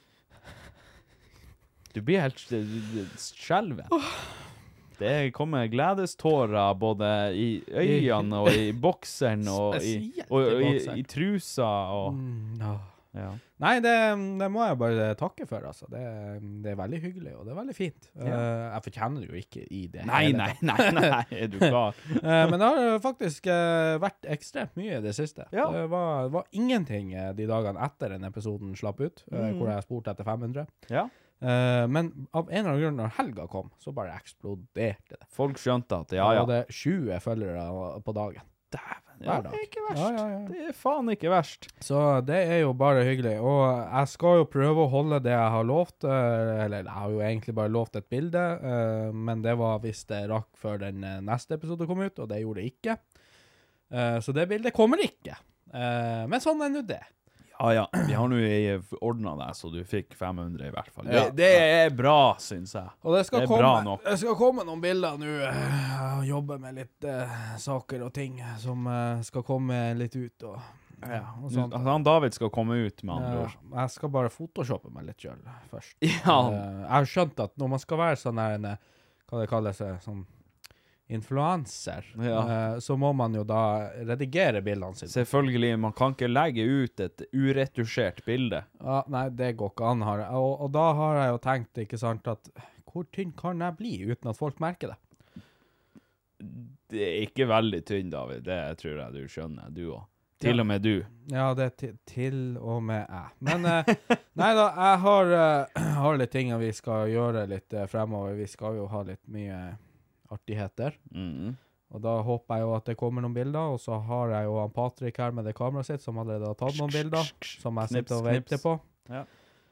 Du blir helt skjelven. Det kommer gledestårer både i øynene og i bokseren og i, Spesielt og, og i i, bokseren. i trusa og... Mm, ja. Ja. Nei, det, det må jeg bare takke for, altså. Det, det er veldig hyggelig, og det er veldig fint. Eh, jeg fortjener det jo ikke i det. Nei, hele nei, tatt. nei, nei, er du klar? Eh, men det har faktisk eh, vært ekstremt mye i det siste. Ja. Det var, var ingenting eh, de dagene etter den episoden slapp ut, eh, Mm. hvor jeg spurte etter fem hundre. Ja. Eh, men av en eller annen grunn, når helga kom, så bare eksploderte det. Folk skjønte at, ja, Da ja. var det tjue følgere på dagen. Dæven, ja, Hver det dag. er ikke verst. Ja, ja, ja. Det er faen ikke verst. Så det er jo bare hyggelig, og jeg skal jo prøve å holde det jeg har lovt, eh, eller jeg har jo egentlig bare lovt et bilde, eh, men det var hvis det rakk før den eh, neste episode kom ut, og det gjorde det ikke. Eh, så det bildet kommer ikke. Eh, men sånn er nå det. Ja, ja. Vi har nå ordnet deg, så du fikk fem hundre i hvert fall. Ja. Det, det er bra, synes jeg. Og det skal, Det er komme, bra nok. det skal komme noen bilder nå. Jeg jobber med litt eh, saker og ting som eh, skal komme litt ut, og Ja, og Du, sånt. altså, han David skal komme ut med andre Ja, ord. jeg skal bare photoshoppe meg litt selv først. Ja. Eh, jeg har skjønt at når man skal være sånn her, en, hva det kalles, sånn influencer, Ja. eh, så må man jo da redigere bildene sine. Selvfølgelig, man kan ikke legge ut et uretusjert bilde. Ja, nei, det går ikke an. Har jeg. Og, og da har jeg jo tenkt, ikke sant, at hvor tynn kan jeg bli uten at folk merker det? Det er ikke veldig tynn, David. Det tror jeg du skjønner, du også. Til og med du. Ja, det er til, til og med jeg. Men eh, nei da, jeg har, eh, har litt ting vi skal gjøre litt eh, fremover. Vi skal jo ha litt mye artigheter. Mm. Og da håper jeg jo at det kommer noen bilder, og så har jeg jo han Patrick her med det kameraet sitt, som allerede har tatt noen bilder, som jeg sitter og Knips, venter på. Ja.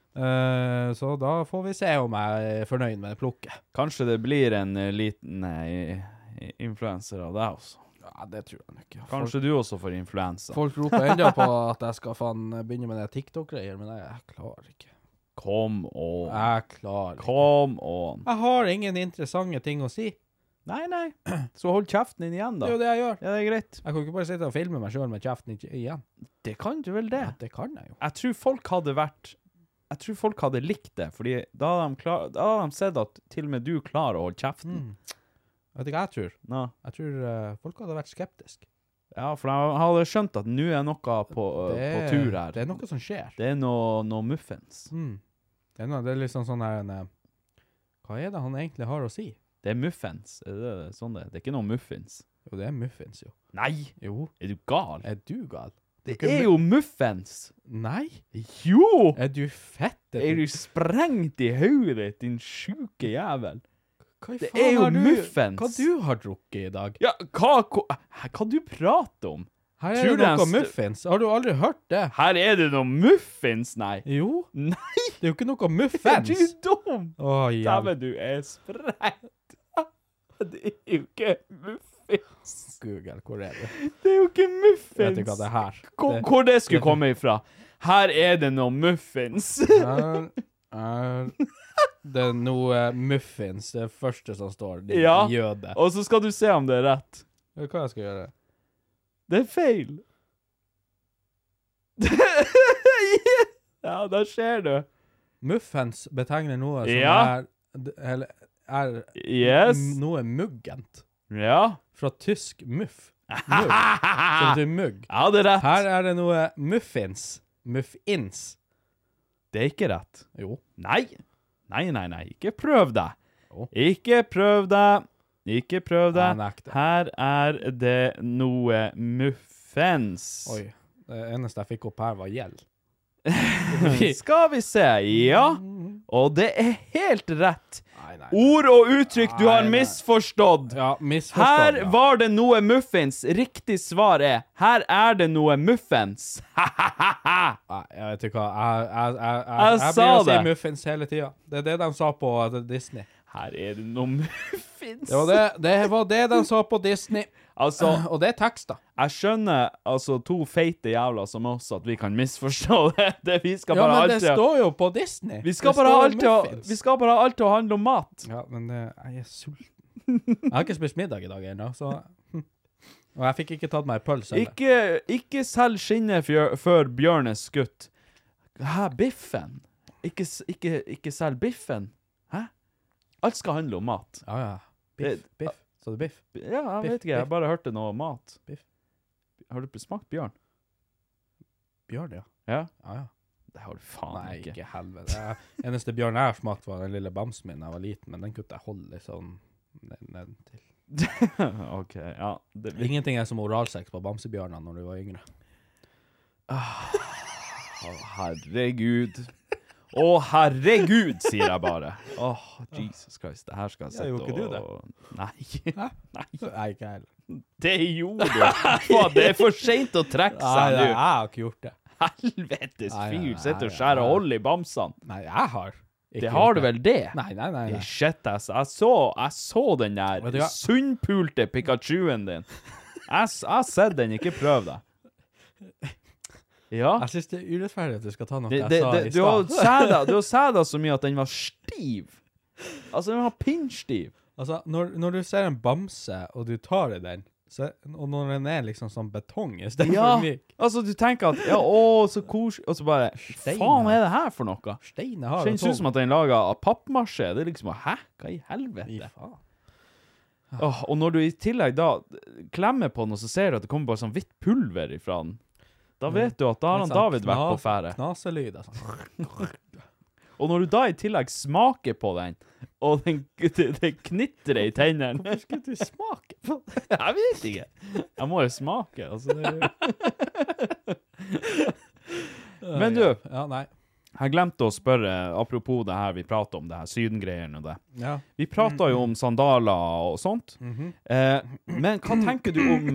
Eh, så da får vi se om jeg er fornøyd med det plukket. Kanskje det blir en uh, liten uh, influencer av deg også. Ja, det tror jeg ikke. Kanskje folk, du også får influensa. folk roper enda på at jeg skal faen begynne med det TikTok-greier, men jeg, jeg klarer ikke. Kom on. Jeg klarer ikke. Kom on. Jeg har ingen interessante ting å si. Nei, nei. Så hold kjeften din igjen, Det da. er jo det jeg gjør. Ja, det er greit. Jeg kan ikke bare sitte og filme meg selv med kjeften ikke igjen. Det kan du vel det. Ja, det kan jeg jo. Jeg tror folk hadde vært... Jeg tror folk hadde likt det, fordi da hadde de, klar, da hadde de sett at til og med du klarer å holde kjeften. Mm. Vet du hva jeg tror? Ja. Jeg tror uh, folk hadde vært skeptiske. Ja, for jeg hadde skjønt at nå er noe på, uh, Det, på tur her. det er noe som skjer. Det er noe, noe muffins. Mm. Det, er noe, det er liksom sånn her en, uh, hva er det han egentlig har å si? Det er muffins. Er det sånn det? Det er ikke noe muffins. Jo, det er muffins, jo. Nei! Jo. Er du gal? Er du gal? Det Dere er jo muffins! Nei. Jo! Er du fett? Er du sprengt i hodet ditt, din sjuke jævel? Hva i Det faen er jo har du, muffins. Hva du har drukket i dag? Ja, hva, hva, hva du prater om? Her Tror er du det jeg noe st- muffins. Har du aldri hørt det? Her er det noe muffins, nei. Jo. Nei, Det er jo ikke noe er muffins. du dum? Å, jævlig. Dæven, du er sprengt. Det er jo ikke muffins. Google, hvor er det? Det er jo ikke muffins. Vet du hva det er her? Hvor, Det- hvor det skulle komme ifra? Her er det noe muffins. Her er det noe muffins, det første som står, din Ja. jøde. Og så skal du se om det er rett. Vet du hva jeg skal gjøre? Det er feil. Ja, da ser du. Muffins betegner noe som Ja. er, d- eller, er Yes. m- noe muggent. Ja. Fra tysk muff. Mugg. Som betyr mugg. Jeg hadde rett. Her er det noe muffins. Muffins. Det er ikke rett. Jo. Nei. Nei, nei, nei. Ikke prøv deg. Jo. Ikke prøv deg. Ikke prøv Jeg deg. nekter. Her er det noe muffens. Oi. Det eneste jeg fikk opp her var gjeld. Skal vi se. Ja. Og det er helt rett. Nei, nei. Ord og uttrykk du har Nei, nei. misforstått. Ja, misforstått. Her ja. var det noe muffins. Riktig svar er her er det noe muffins. Nei, jeg vet ikke hva. Jeg, jeg, jeg, jeg, Jeg jeg sa blir å si det. muffins hele tiden. Det er det de sa på uh, Disney. Her er det noe muffins. Det var det, det var det de sa på Disney. Altså, Og det er tekster. jeg skjønner altså to feite jævler som oss at vi kan misforstå det. det vi skal Ja, bare men ha det alt til å- står jo på Disney. vi skal Det bare ha står alt til å muffins. Vi skal bare ha alt til å handle om mat. Ja, men det, jeg er sulten. Jeg har ikke spist middag i dag ennå, så hm. Og jeg fikk ikke tatt meg en pølse. heller. Ikke, ikke selg skinnet fjør- før bjørn er skutt. Hæ, biffen? Ikke, s- ikke, ikke selg biffen? Hæ? Alt skal handle om mat. Ja, ja. Biff. Det- Biff. Så det er biff. Ja, jeg Biff, vet ikke, jeg biff. bare hørte noe mat. Biff. Har du smakt bjørn? Bjørn, ja. Ja? Ja, ja. Det har du faen Nei, ikke. ikke helvete. Jeg- Eneste bjørn jeg har smakt var den lille bamsen min da jeg var liten, men den kunne jeg holde litt sånn ned, ned til. Ok, ja. Det, Ingenting er som oralsex på bamsebjørnene når du var yngre. Å, herregud. Å, herregud, sier jeg bare. Åh, Jesus Christ, det her skal jeg Ja, sette gjorde ikke du det? og... Nei. Hæ? Nei, Nei, ikke heller. det gjorde du. Faen, det er for sent å trekke Nei, seg nei, jeg nå. har ikke gjort det. Helvetes Nei, fyr, nei, sitter og nei, skjærer nei. hold i bamsene. Nei, jeg har. ikke Det gjort har du vel det? Nei, nei, nei. nei. Shit, altså. Jeg så, jeg så den Vet du der hva? sunnpulte Pikachuen din. Jeg, s- jeg har sett den, ikke prøv deg. Ja. Jeg synes det er urettferdig at du skal ta noe Det, jeg det, sa det, i du har stad. sæda, du har sæda så mye at den var stiv. Altså, den var pinnstiv. Altså, når, når du ser en bamse, og du tar i den, Så, og når den er liksom sånn betong i stedet Ja, for myk. altså du tenker at, ja, å, så koselig, og så bare, Steiner. faen er det her for noe? Steine har Kjennes ut som at den er laget av pappmasje. Det er liksom, hæ? Hva i helvete? faen. Åh, og når du i tillegg da klemmer på den, og så ser du at det kommer bare sånn hvitt pulver ifra den, da vet du at da har han David vært på fære. Knaselyd, altså. Og når du da i tillegg smaker på den, og den, det, det knitrer i tennene. Hvorfor skulle du smake på det? Jeg vet ikke. Jeg må jo smake, altså. Det er jo... Men du, Ja, nei. jeg glemte å spørre, apropos det her vi pratet om, det her sydengreierne og det. Ja. Vi pratet jo om sandaler og sånt. eh, men hva tenker du om...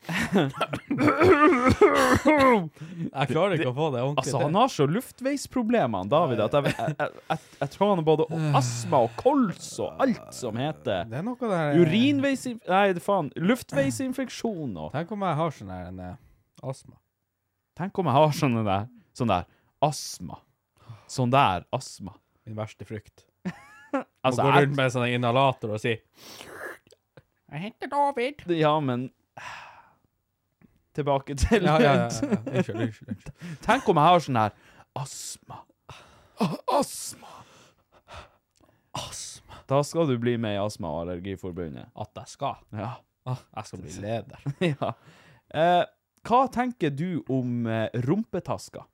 Jeg klarer ikke å få det ordentlig. Altså, han har så luftveisproblemer, David, at jeg, jeg, jeg, jeg, jeg tror han har både astma og kols og alt som heter Det er noe der... urinveis... Nei, det faen, luftveisinfeksjon og... Tenk om jeg har sånn her en eh, astma. Tenk om jeg har sånne der, sånn der astma. Sånn der astma. Min verste frykt. Altså, Å gå jeg, rundt med en sånn inhalator og si Jeg heter David. ja, men... Tilbake til... Ja, ja, ja. ja. Unnskyld, unnskyld, unnskyld. Tenk om jeg har sånn her astma. Astma. Astma. Da skal du bli med i Astma- og Allergiforbundet. At jeg skal. Ja. Ah, jeg skal bli leder. ja. Eh, hva tenker du om eh, rumpetasker?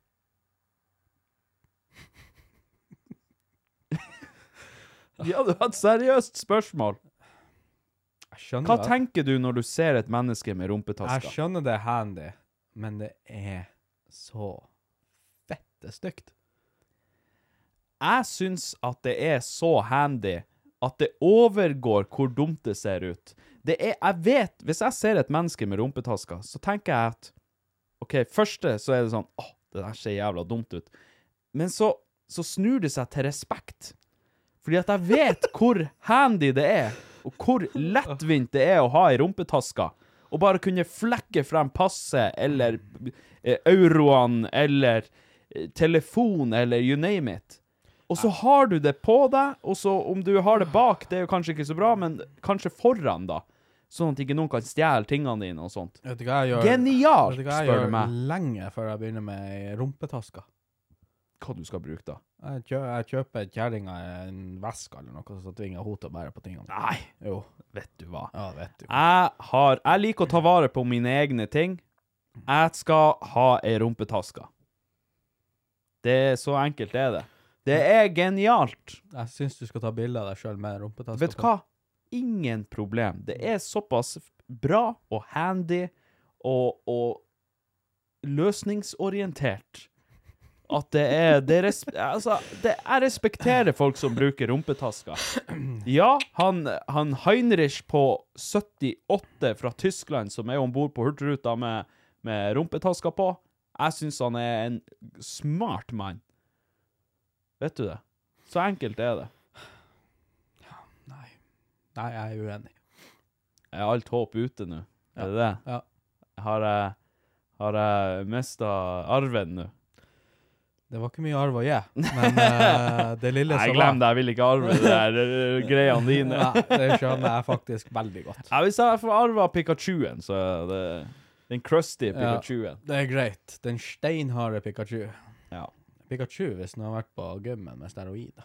Ja, du har et seriøst spørsmål. Jeg skjønner Hva det. tenker du når du ser et menneske med Jeg rumpetasker? skjønner det er handy, men det er så fette stygt. Jeg synes at det er så handy at det overgår hvor dumt det ser ut. Det er, jeg vet, hvis jeg ser et menneske med rumpetasker, så tenker jeg at, ok, første så er det sånn, åh, det der ser jævla dumt ut. Men så, så snur det seg til respekt. Fordi at jeg vet hvor handy det er, og hvor lettvint det er å ha i rumpetasker, og bare kunne flekke frem passe, eller eh, euroen, eller eh, telefon, eller you name it. Og så har du det på deg, og så om du har det bak, det er jo kanskje ikke så bra, men kanskje foran da, sånn at ikke noen kan stjæle tingene dine og sånt. Vet du hva jeg gjør? Genialt, Vet du hva jeg spør du gjør meg. lenge før jeg begynner med rumpetasker? Hva du skal bruke da? Jeg, kjø jeg kjøper kjæringa en vesk eller noe, så tvinger hun til å bære på tingene. Nei, Jo. vet du hva? Ja, vet du. Jeg har, jeg liker å ta vare på mine egne ting. Jeg skal ha ei rumpetaske. Det er så enkelt er det. Det er genialt. Jeg synes du skal ta bilder av deg selv med rumpetasker. Vet du hva? Ingen problem. Det er såpass bra og handy og, og løsningsorientert at det er, det er res, altså, det, jeg respekterer folk som bruker rumpetasker. Ja, han, han Heinrich på syttiåtte fra Tyskland som er ombord på Hurtigruta med, med rumpetasker på, jeg synes han er en smart mann. Vet du det? Så enkelt er det. Nei. Nei, jeg er uenig. Er alt håp ute nå? Ja. Er det det? Ja. Har jeg, har jeg mistet arven nå? Det var ikke mye arv å gi, men uh, det lille Nei, som glem det, jeg vil ikke arve det der uh, greiene dine. Nei, det skjønner jeg faktisk veldig godt. Ja, hvis jeg får arve Pikachuen, så er det den crusty Pikachuen. Ja, det er greit. Den steinharde Pikachu. Ja. Pikachu, hvis den har vært på gymmen med steroider.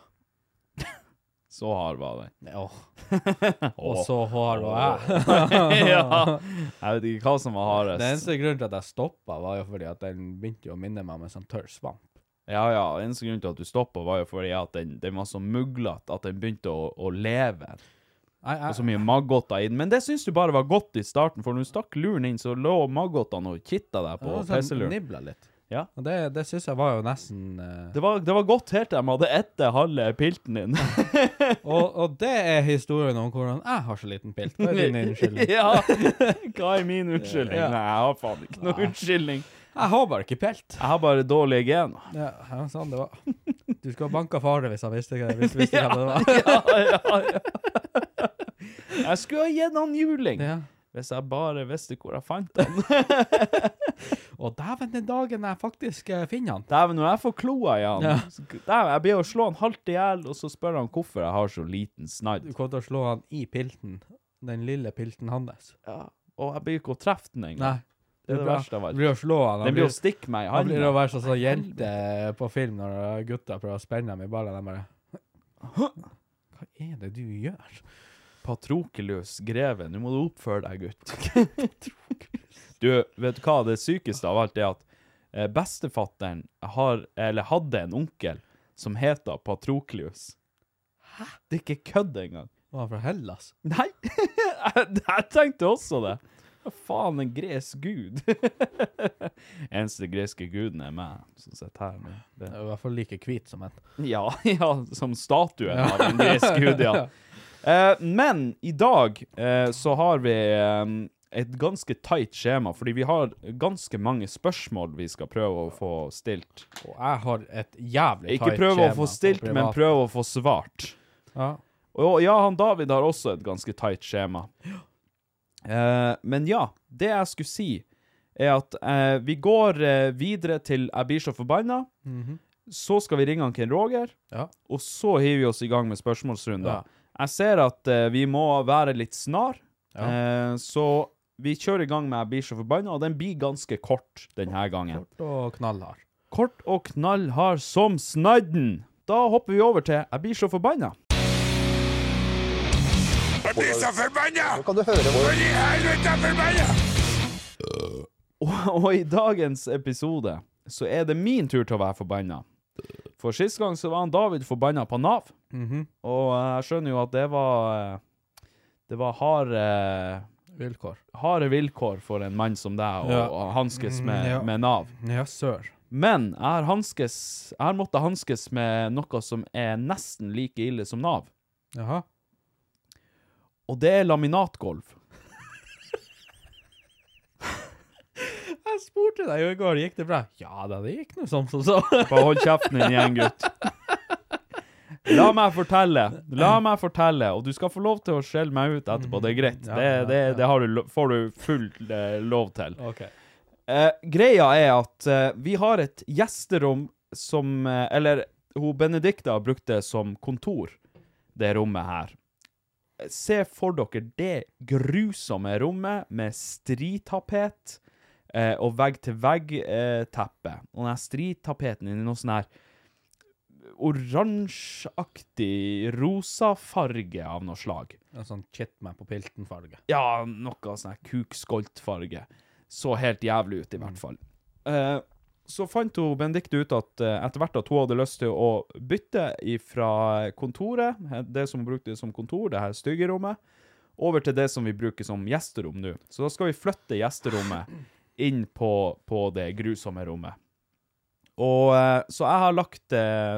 Så hard var den. Ja. Og så hard var jeg. Ja. Jeg vet ikke hva som var hardest. Det eneste grunnen til at jeg stoppet var jo fordi at den begynte jo å minne meg om en sånn tørr svamp. Ja, ja, eneste grunn til at du stoppet var jo fordi at den, den var så muglet at den begynte å, å leve. Jeg, Og så mye maggotter i den. Men det synes du bare var godt i starten, for når du stakk luren inn, så lå maggottene og kitta deg på jeg pesseluren. nibla litt. Ja. Og det, det synes jeg var jo nesten... Uh, Det var, det var godt helt til de hadde etter halve pilten din. og, og det er historien om hvordan jeg har så liten pilt. Hva er din unnskyldning? Ja, hva er min unnskyldning? Ja. Nei, jeg har faen ikke noe unnskyldning. Jeg har bare ikke pilt. Jeg har bare dårlige gener. Ja, ja, sånn det var. Du skal banke fare hvis han visste ikke, hvis, visste ikke hva det var. Ja, ja, ja. Jeg skulle ha gitt han juling. Ja. Hvis jeg bare visste hvor jeg fant den. Og dæven den dagen jeg faktisk uh, finner han. Dæven, når jeg får kloa i han. Ja. Dæven, jeg blir å slå han halvt ihjel, og så spør han hvorfor jeg har så liten snadd. Du kommer til å slå han i pilten. Den lille pilten hans. Ja, og jeg blir ikke å treffe den en gang. Nei. Det er det verste av alt. Det blir å slå han. Den blir å stikke meg i Han blir å handen. være sånn sånn jente på film når gutter prøver å spenne dem i ballen. De bare, hva er det du gjør? Patrokelius, greven, nå må du oppføre deg, gutt. Du, vet du hva, det sykeste av alt er at eh, bestefatteren har, eller hadde en onkel som heter Patrokelius. Hæ? Det er ikke kødd engang. Var han fra Hellas? Nei, jeg, jeg tenkte også det. Hva faen, en gresk gud. Eneste greske guden er meg, som sitter her med det. Det er i hvert fall like hvit som en. Ja, ja, som statuen av en gresk gud, ja. Eh, men i dag eh, så har vi eh, et ganske tight skjema, fordi vi har ganske mange spørsmål vi skal prøve å få stilt. Og jeg har et jævlig tight Ikke prøve skjema å få stilt, på men privat. prøve å få svart. Ja. Og ja, han David har også et ganske tight skjema. Eh, men ja, det jeg skulle si er at eh, vi går eh, videre til Jeg blir så forbanna. Mhm. Så skal vi ringe han Ken Roger, Ja. og så hiver vi oss i gang med spørsmålsrunder. Ja. Jeg ser at eh, vi må være litt snar, Ja. eh, så vi kjører i gang med Jeg blir så forbanna, og den blir ganske kort denne gangen. Kort og knallhard. Kort og knallhard som snadden. Da hopper vi over til Jeg blir så forbanna. Jeg blir så forbanna! Nå kan du høre hvor... For i helvete er forbanna! Og, og i dagens episode så er det min tur til å være forbanna. For sist gang så var han David forbanna på Nav. Mhm. Og eh, jeg skjønner jo at det var eh, det var harde Vilkår. harde vilkår for en mann som deg å Ja. å hanskes med, Mm, ja. med Nav. Ja, sør. Men jeg har hanskes jeg har måttet hanskes med noe som er nesten like ille som Nav. Jaha. Og det er laminatgolv. Jeg spurte deg jo i går, gikk det bra? Ja da, det gikk noe sånn som så. Bare hold kjeften din igjen, gutt. La meg fortelle, la meg fortelle, og du skal få lov til å skjelle meg ut etterpå, det er greit. Ja, Det, ja, det, ja. det har du, lo- får du full eh, lov til. Ok. Eh, greia er at eh, vi har et gjesterom som, eh, eller hun Benedikta brukte som kontor, det rommet her. Se for dere det grusomme rommet med stritapet eh, og vegg-til-vegg-teppe. Og den stritapeten er noe sånn her oransjeaktig rosa farge av noe slag. En sånn kjett meg på pilten-farge. Ja, noe sånn her kukskoltfarge. Så helt jævlig ut i hvert fall. Eh, så fant hun Benedikte ut at eh, etter hvert at hun hadde lyst til å bytte fra kontoret, eh, det som hun brukte som kontor, det her stygge rommet, over til det som vi bruker som gjesterom nå. Så da skal vi flytte gjesterommet inn på, på det grusomme rommet. Og eh, så jeg har lagt eh,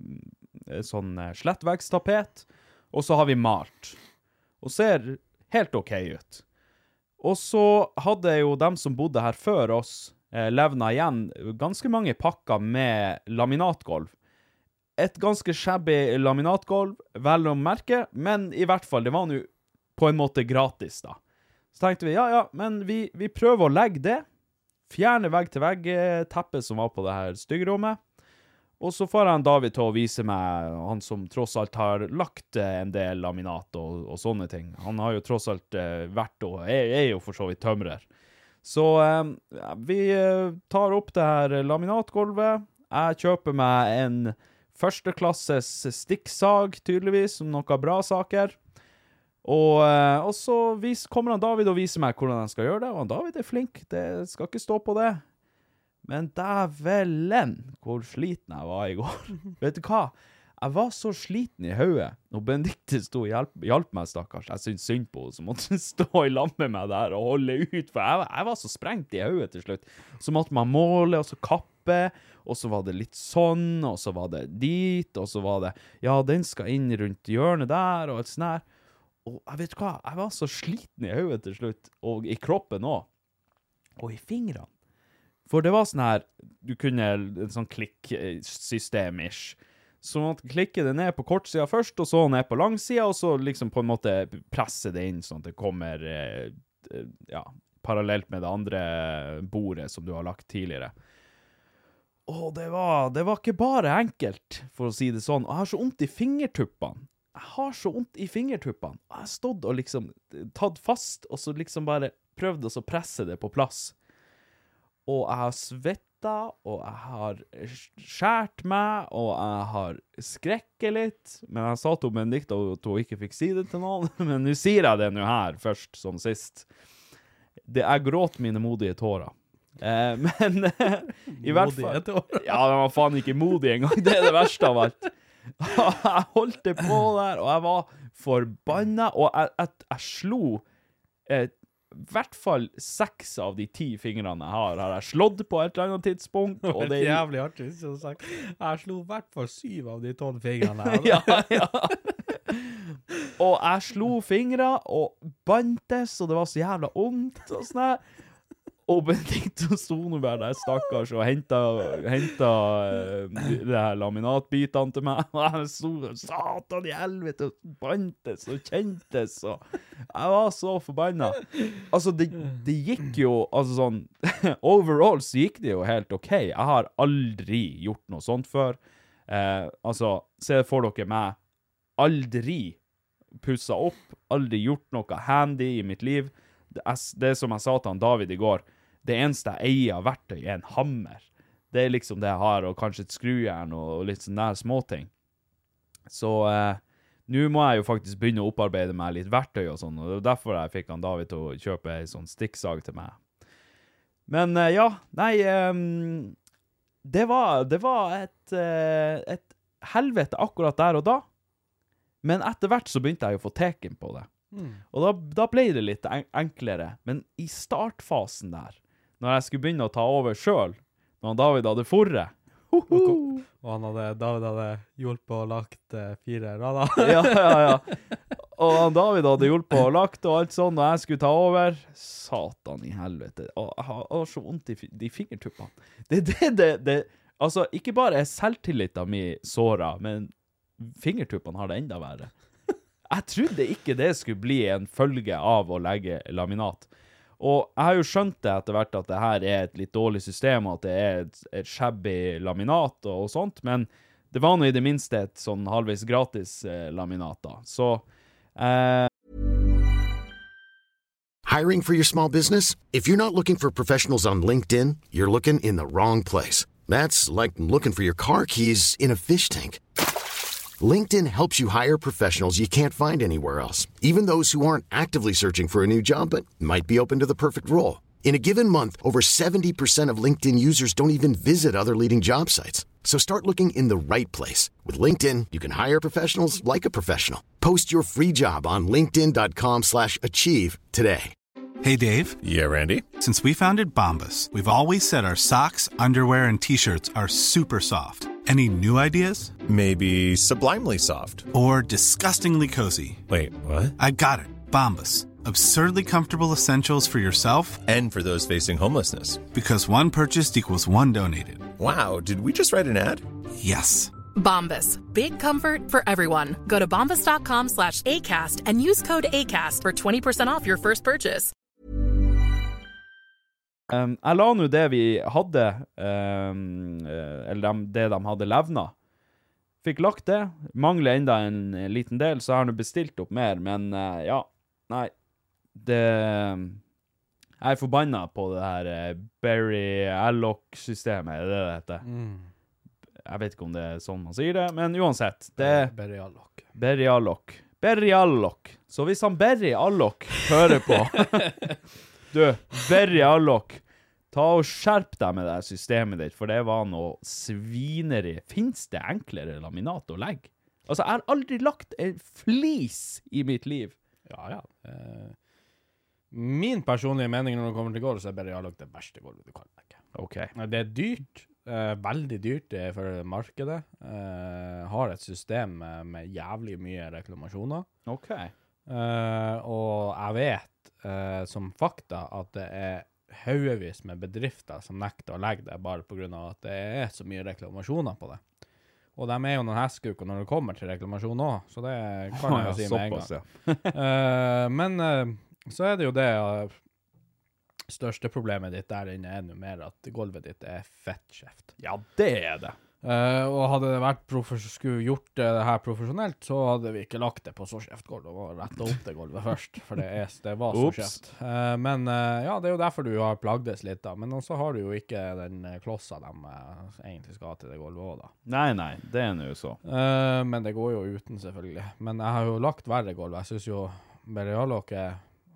eh, sånn eh, slettveggstapet, og så har vi malt. Og ser helt ok ut. Og så hadde jo dem som bodde her før oss eh, levnet igjen ganske mange pakker med laminatgolv. Et ganske shabby laminatgolv, vel å merke, men i hvert fall, det var jo på en måte gratis da. Så tenkte vi, ja, ja, men vi, vi prøver å legge det, fjerne vegg-til-vegg-teppet som var på det her styggerommet, og så får han David til å vise meg, han som tross alt har lagt eh, en del laminat og, og sånne ting. Han har jo tross alt eh, vært og er, er jo for så vidt tømrer. Så eh, vi eh, tar opp det her laminatgolvet. Jeg kjøper meg en førsteklasses stikksag, tydeligvis, som noen bra saker. Og, eh, og så vis, kommer han David og viser meg hvordan han skal gjøre det, og han David er flink, det skal ikke stå på det. Men dævelen, hvor sliten jeg var i går. Vet du hva? Jeg var så sliten i hodet, når Benedikte stod og hjelp, hjalp meg, stakkars. Jeg synes synd på henne, så måtte hun stå i lag med meg der og holde ut, for jeg, jeg var så sprengt i hodet til slutt. Så måtte man måle, og så kappe, og så var det litt sånn, og så var det dit, og så var det, ja, den skal inn rundt hjørnet der, og et sånn her. Og jeg vet hva, jeg var så sliten i hodet til slutt, og i kroppen også, og i fingrene. For det var sånn her, du kunne en sånn klikk-system-ish. Så man klikker det ned på kortsida først, og så ned på langsida, og så liksom på en måte presse det inn sånn at det kommer eh, ja, parallelt med det andre bordet som du har lagt tidligere. Og det var, det var ikke bare enkelt, for å si det sånn. Og jeg har så ondt i fingertuppene. Jeg har så ondt i fingertuppene. Jeg har stått og liksom tatt fast, og så liksom bare prøvd å presse det på plass. Og jeg har svettet, og jeg har skjært meg, og jeg har skrekket litt. Men jeg sa til Benedikte at hun ikke fikk si det til noen. Men nå sier jeg det nå her, først som sist. Det er gråt mine modige tårer. Eh, men i hvert fall... Ja, de var faen ikke modige en gang. Det er det verste av alt. Jeg holdt det på der, og jeg var forbannet, og jeg, jeg, jeg slo eh, i hvert fall seks av de ti fingrene jeg har, har jeg slått på et eller annet tidspunkt. Og det er jævlig artig, som sagt. Jeg slo i hvert fall syv av de tolv fingrene her. Ja, ja. Og jeg slo fingre og bantes, og det var så jævla ondt og sånn her. Og Benedikte sto nå bare der, stakkars, og hentet, hentet uh, det her laminatbitene til meg. Og jeg sto, satan i helvete, og bantes og kjentes, og jeg var så forbannet. Altså, det, det gikk jo, altså sånn, overall så gikk det jo helt ok. Jeg har aldri gjort noe sånt før. Uh, altså, se for dere meg, aldri pusset opp, aldri gjort noe handy i mitt liv. Det er, det er som jeg sa til han David i går, det eneste jeg eier av verktøy er en hammer. Det er liksom det jeg har, og kanskje et skrujern og litt sånne der småting. Så eh, nå må jeg jo faktisk begynne å opparbeide meg litt verktøy og sånn, og det er derfor jeg fikk han David til å kjøpe en sånn stikksag til meg. Men eh, ja, nei, eh, det var, det var et, eh, et helvete akkurat der og da. Men etter hvert så begynte jeg jo å få teken på det. Mm. Og da, da ble det litt en enklere. Men i startfasen der, når jeg skulle begynne å ta over selv, når David hadde forret, uh -huh. og, og han hadde, David hadde hjulpet og lagt uh, fire rader. Ja, ja, ja. Og han David hadde hjulpet og lagt og alt sånn, og jeg skulle ta over. Satan i helvete. Og jeg har, har så vondt i de fingertuppene. Det, det, det, det, altså, ikke bare er selvtilliten min såret, men fingertuppene har det enda verre. Jeg trodde ikke det skulle bli en følge av å legge laminat. Og jeg har jo skjønt det etter hvert at det her er et litt dårlig system, og at det er et, et shabby laminat og, og sånt, men det var nå i det minste et sånn halvvis gratis eh, laminat da. Så... Eh... Hiring for your small business? If you're not looking for professionals on LinkedIn, you're looking in the wrong place. That's like looking for your car keys in a fish tank. LinkedIn helps you hire professionals you can't find anywhere else, even those who aren't actively searching for a new job but might be open to the perfect role. In a given month, over seventy percent of LinkedIn users don't even visit other leading job sites. So start looking in the right place. With LinkedIn, you can hire professionals like a professional. Post your free job on linkedin dot com slash achieve today. Hey, Dave. Yeah, Randy. Since we founded Bombas, we've always said our socks, underwear, and T-shirts are super soft. Any new ideas? Maybe sublimely soft. Or disgustingly cozy. Wait, what? I got it. Bombas. Absurdly comfortable essentials for yourself and for those facing homelessness. Because one purchased equals one donated. Wow, did we just write an ad? Yes. Bombas. Big comfort for everyone. Go to bombas dot com slash ACAST and use code ACAST for twenty percent off your first purchase. Um, jeg la nå det vi hadde, um, eller de, det de hadde levnet. Fikk lagt det. Mangler enda en liten del, så jeg har nå bestilt opp mer. Men uh, ja, nei. Det... Jeg er forbannet på det her uh, Berry Alloc-systemet, er det det heter? Mm. Jeg vet ikke om det er sånn man sier det, men uansett. Det er Berry Alloc. Berry Alloc. Berry Alloc. Så hvis han Berry Alloc hører på... Du, Berry Alloc, ta og skjerp deg med det systemet ditt, for det var noe svineri. Finns det enklere laminat å legge? Altså, jeg har aldri lagt en flis i mitt liv. Ja, ja. Eh, min personlige mening når det kommer til gulv, så er Berry Alloc det verste gulvet du kan legge. Ok. Det er dyrt, eh, veldig dyrt for markedet. Eh, har et system med, med jævlig mye reklamasjoner. Ok. Eh, og jeg vet Uh, som fakta at det er haugevis med bedrifter som nekter å legge det bare på grunn av at det er så mye reklamasjoner på det. Og de er jo noen heskuker når det kommer til reklamasjon også, så det kan jeg jo si med en gang. Ja. uh, men uh, så er det jo det uh, største problemet ditt der inne er noe mer at gulvet ditt er fett kjeft. Ja, det er det. Uh, og hadde det vært profes- skulle gjort det her profesjonelt, så hadde vi ikke lagt det på så skjeft gulv og rettet opp det gulvet først, for det, er, det var så skjeft. Uh, men uh, ja, det er jo derfor du har plagdes litt da, men også har du jo ikke den klossa de uh, egentlig skal ha til det gulvet også da. Nei, nei, det er jo så. Uh, men det går jo uten selvfølgelig. Men jeg har jo lagt verre gulv. Jeg synes jo Bereallock er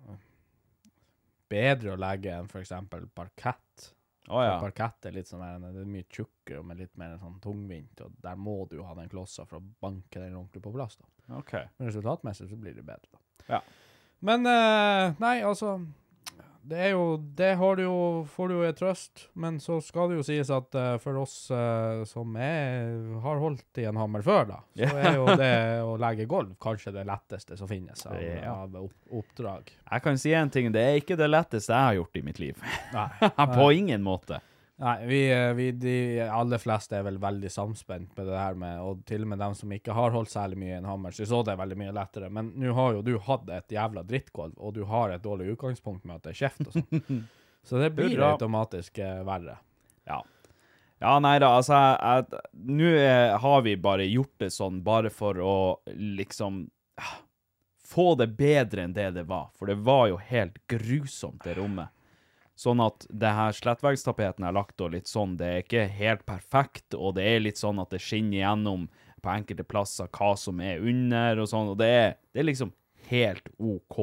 bedre å legge enn for eksempel parkett. Oh, ja. Parkett er litt sånn her, det er mye tjukkere og med litt mer sånn tungvint, og der må du ha den klossa for å banke den ordentlig på plass da. Ok. Men resultatmessig så blir det bedre da. Ja. Men, uh, nei, altså, det er jo, det har du jo, får du jo et trøst, men så skal det jo sies at uh, for oss uh, som er, har holdt i en hammer før da, så Yeah. er jo det å legge gulv kanskje det letteste som finnes av, Ja. av opp, oppdrag. Jeg kan si en ting, det er ikke det letteste jeg har gjort i mitt liv. Nei. På ingen måte. Nei, vi, vi de aller fleste er vel veldig samspent med det her med, og til og med dem som ikke har holdt særlig mye i en hammer, så så det er veldig mye lettere. Men nå har jo du hatt et jævla drittgolv, og du har et dårlig utgangspunkt med at det er kjeft og sånn. Så det blir Bra. automatisk eh, verre. Ja. Ja, nei da, altså, jeg- jeg- nå eh, har vi bare gjort det sånn, bare for å liksom ah, få det bedre enn det det var, for det var jo helt grusomt det rommet. Sånn at det her slettveggstapeten er lagt og litt sånn, det er ikke helt perfekt, og det er litt sånn at det skinner gjennom på enkelte plasser hva som er under og sånn, og det er, det er liksom helt ok.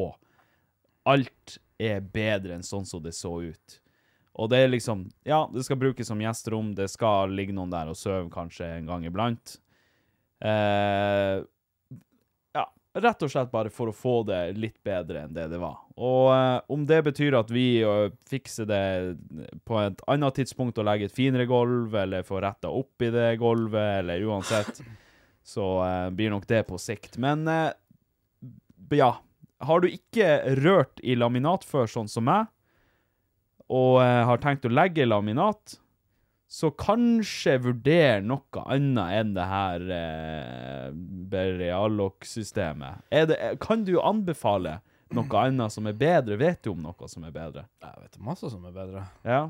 Alt er bedre enn sånn som det så ut. Og det er liksom, ja, det skal brukes som gjesterom, det skal ligge noen der og søve kanskje en gang iblant. Eh, ja, rett og slett bare for å få det litt bedre enn det det var. Og eh, om det betyr at vi uh, fikser det på et annet tidspunkt og legger et finere gulv, eller får rettet opp i det gulvet, eller uansett, så eh, blir nok det på sikt. Men eh, ja, har du ikke rørt i laminat før sånn som meg, og eh, har tenkt å legge laminat, så kanskje vurder noe annet enn det her eh, Bereallock-systemet. Er det, kan du anbefale noe annet som er bedre? Vet du om noe som er bedre? Jeg vet masse som er bedre. Ja.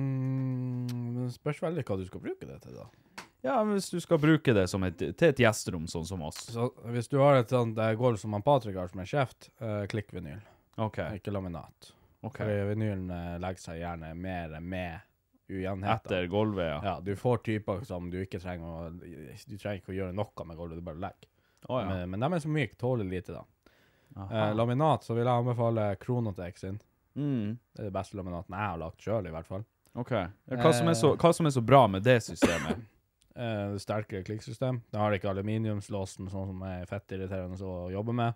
Mm, det spørs veldig hva du skal bruke det til da. Ja, hvis du skal bruke det som et, til et gjesterom, sånn som oss. Så hvis du har et sånt eh, gulv som han Patrick har som er kjeft, eh, klikk vinyl. Ok. Ikke laminat. Ok. For vinylen eh, legger seg gjerne mer med ujevnheter. Etter gulvet, ja. Ja, du får typer som du ikke trenger å, du trenger ikke å gjøre noe med gulvet, du bare legger. Å, ja. men, men de er så myk, tåler lite da. Aha. Eh, laminat, så vil jeg anbefale Chronotech sin. Mm. Det er det beste laminaten jeg har lagt selv i hvert fall. Ok. Ja, hva, som er så, hva som er så bra med det systemet? Eh, sterkere klikksystem. Det har ikke aluminiumslåsen, sånn som er fett irriterende å jobbe med.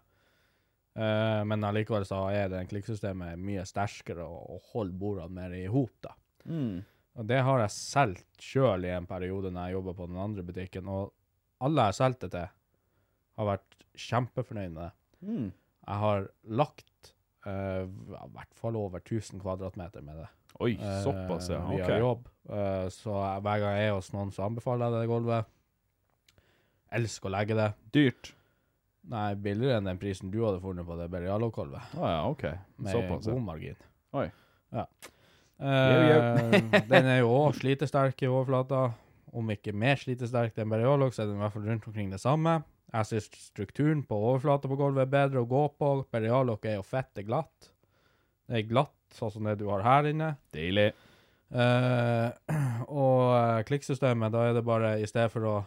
Eh, men allikevel så er det en klikksystemet mye sterkere og, og holder bordene mer i hop da. Mm. Og det har jeg selv selv i en periode når jeg jobbet på den andre butikken, og alle jeg selv det til har vært kjempefornøyd med det. Mm. Jeg har lagt uh, i hvert fall over tusen kvadratmeter med det. Oi, såpass, ja. Uh, via Ok. jobb. Uh, så jeg, hver gang jeg er hos noen, så anbefaler jeg det gulvet. Elsker å legge det. Dyrt? Nei, billigere enn den prisen du hadde funnet på det Bereallock-gulvet. Å ja, ok. Med Såpass, ja. god margin. Oi. Ja. Jau, jau. Uh, den er jo også slitesterk i overflata. Om ikke mer slitesterk enn Bereallock, så er den i hvert fall rundt omkring det samme. Jeg synes strukturen på overflata på gulvet er bedre å gå på. Bereallock er jo fette glatt. Det er glatt, sånn som det du har her inne. Deilig. Uh, og uh, klikksystemet, da er det bare, i stedet for å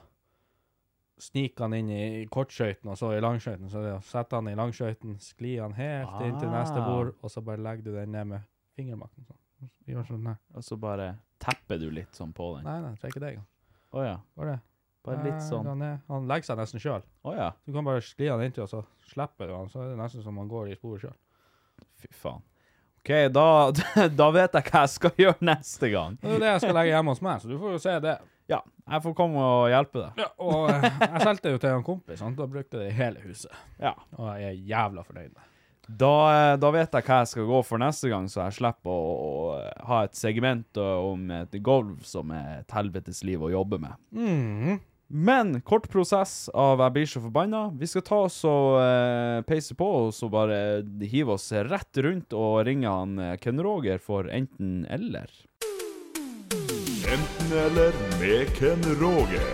snike han inn i, i kortskjøyten, og så i langskjøyten, så er det å sette han i langskjøyten, skli han helt inn til neste Ah. bord, og så bare legger du den ned med fingermakten. Sånn. Gjør sånn her. Og så bare tepper du litt sånn på den. Nei, nei, trenger ikke det engang. Åja. Bare det. Bare litt sånn. Han, er, han legger seg nesten selv. Åja. Du kan bare skli han inntil, og så slipper du han, så er det nesten som han går i sporet selv. Fy faen. Ok, da, da vet jeg hva jeg skal gjøre neste gang. Det er det jeg skal legge hjemme hos meg, så du får jo se det. Ja, jeg får komme og hjelpe deg. Ja, og eh, jeg solgte jo til en kompis, sant? Da brukte det i hele huset. Ja. Og jeg er jævla fornøyd med. Da, da vet jeg hva jeg skal gå for neste gang, så jeg slipper å, å ha et segment om et gulv som er et helvetes liv å jobbe med. Mhm. Men, kort prosess av jeg blir så forbanna. Vi skal ta oss og eh, peise på oss og bare hive oss rett rundt og ringe han eh, Ken Roger for enten eller. Enten eller med Ken Roger.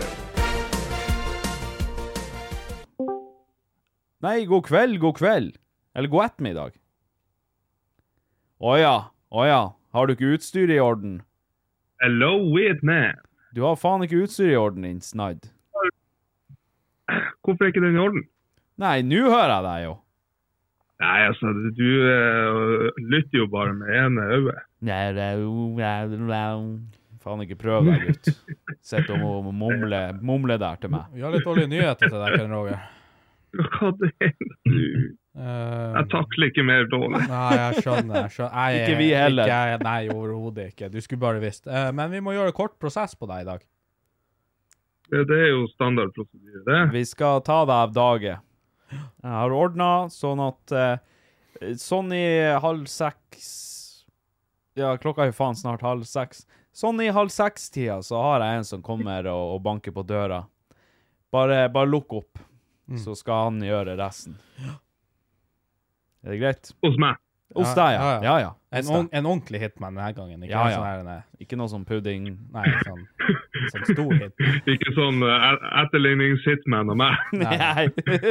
Nei, god kveld, god kveld. Eller god ettermiddag. Åja, åja. Har du ikke utstyr i orden? Hello, Vietnam. Du har faen ikke utstyr i orden, din snadd. Hvorfor er ikke den i orden? Nei, nå hører jeg deg jo. Nei, altså, du uh, lytter jo bare med ene øye. Nei, det er jo... Faen ikke prøv deg, gutt. Sett om å mumle, mumle der til meg. Vi har litt dårlige nyheter til deg, Ken Roger. Hva det er du? Uh, jeg takler ikke mer dårlig. Nei, jeg skjønner. Jeg skjønner. Jeg, ikke vi heller. Ikke, nei, overhodet ikke. Du skulle bare visst. Uh, men vi må gjøre kort prosess på deg i dag. Det, det er jo standardprosedyre, det. Vi skal ta deg av dage. Jeg har ordnet sånn at uh, sånn i halv seks... Ja, klokka er jo faen snart halv seks. Sånn i halv seks-tida så har jeg en som kommer og, og banker på døra. Bare, bare lukk opp. Mm. Så skal han gjøre resten. Er det greit? Hos meg. Hos deg, ja. ja, ja. En, on, en ordentlig hitman denne gangen. Ikke, ja, ja. Sånn her, ikke noe sånn pudding. Nei, sånn, sånn stor hitman. Ikke sånn uh, etterligningshitman av meg. Nei.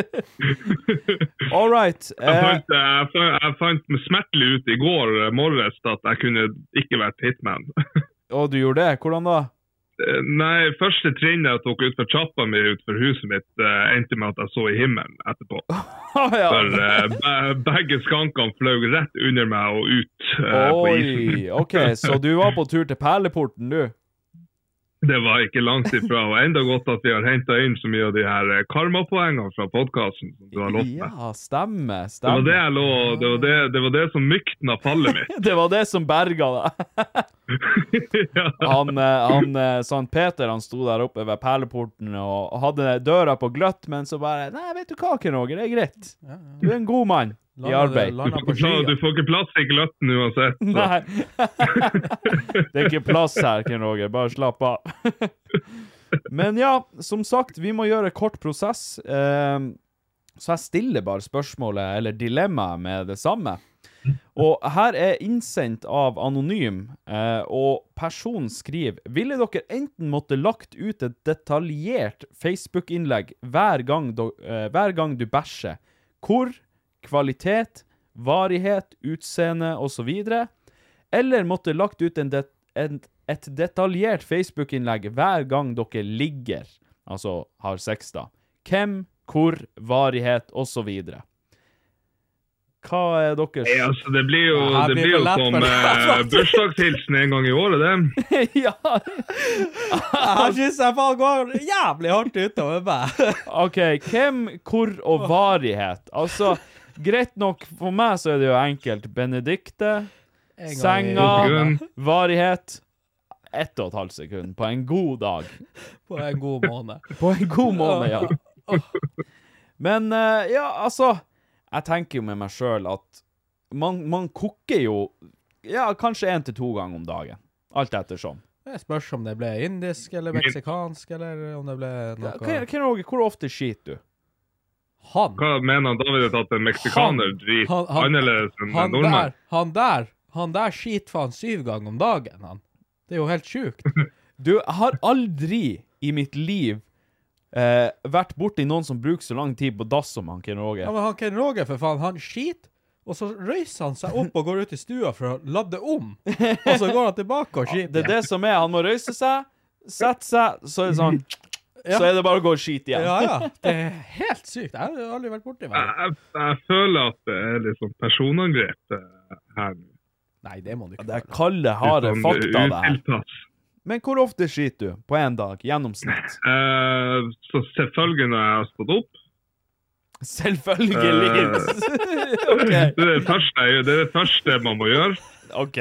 All right. Jeg fant, uh, jeg, fant, jeg fant smertelig ut i går morges at jeg kunne ikke vært hitman. Og du gjorde det? Hvordan da? Nei, første trinnet jeg tok ut for trappa mi ut for huset mitt uh, endte med at jeg så i himmelen etterpå. Oh, ja. For uh, begge skankene fløy rett under meg og ut uh, på isen. Ok, så du var på tur til Perleporten, du? Det var ikke langt ifra, og enda godt at vi har hentet inn så mye av de her karmapoengene fra podcasten som du har lovt meg. Ja, stemme, stemme. Det var det jeg lå, det var det, det, var det som mykten av fallet mitt. Det var det som berga deg. Ja. Han, han, Sankt Peter, han sto der oppe ved Perleporten og hadde døra på gløtt, men så bare, nei, vet du hva, Ken Roger, det er greit. Du er en god mann. I arbeid. Du får, du får ikke plass i gløtten uansett. Så. Nei. Det er ikke plass her, Ken Roger. Bare slapp av. Men ja, som sagt, vi må gjøre kort prosess. Eh, så jeg stiller bare spørsmålet, eller dilemmaet med det samme. Og her er innsendt av Anonym, eh, og personen skriver, ville dere enten måtte lagt ut et detaljert Facebook-innlegg hver gang, do, eh, hver gang du bæsjer? Hvor kvalitet, varighet, utseende og så videre, eller måtte lagt ut en det, en, et detaljert Facebook-innlegg hver gang dere ligger, altså har sex da. Hvem, hvor, varighet og så videre. Hva er deres... Ja, altså, det blir jo, ja, det blir jo som uh, bursdagshilsen en gang i året, det. Ja. Jeg synes jeg bare går jævlig hardt utover meg. Ok, hvem, hvor og varighet. Altså... Greit nok, for meg så er det jo enkelt. Benedikte, senga, varighet, ett og et halvt sekund på en god dag. På en god måned. På en god måned, ja. Men, uh, ja, altså, jeg tenker jo med meg selv at man, man koker jo, ja, kanskje en til to ganger om dagen. Alt ettersom. Jeg spørs om det ble indisk eller meksikansk, eller om det ble noe... Ken Roger, hvor ofte skiter du? Han. Hva mener han? Da vil jeg tatt en meksikaner drit annerledes enn en nordmann. Han der, han der skiter faen syv ganger om dagen, han. Det er jo helt sjukt. Du, jeg har aldri i mitt liv eh, vært borti noen som bruker så lang tid på dass som han Ken Roger. Ja, men han Ken Roger, for faen, han skiter, og så røyser han seg opp og går ut i stua for å ladde om. Og så går han tilbake og skiter. Det er det som er, han må røyse seg, sette seg, så er det sånn... Ja. Så er det bare å gå og skite igjen. Ja, ja. Det er helt sykt. Jeg har aldri vært borti meg. Jeg, jeg føler at det er litt sånn personangrep her. Nei, det må du ikke. Det er kalde, harde sånn, fakta der. Men hvor ofte skiter du på en dag, gjennomsnitt? Uh, så selvfølgelig når jeg har stått opp. Selvfølgelig. Uh, okay. det, er det, første, det er det første man må gjøre. Ok.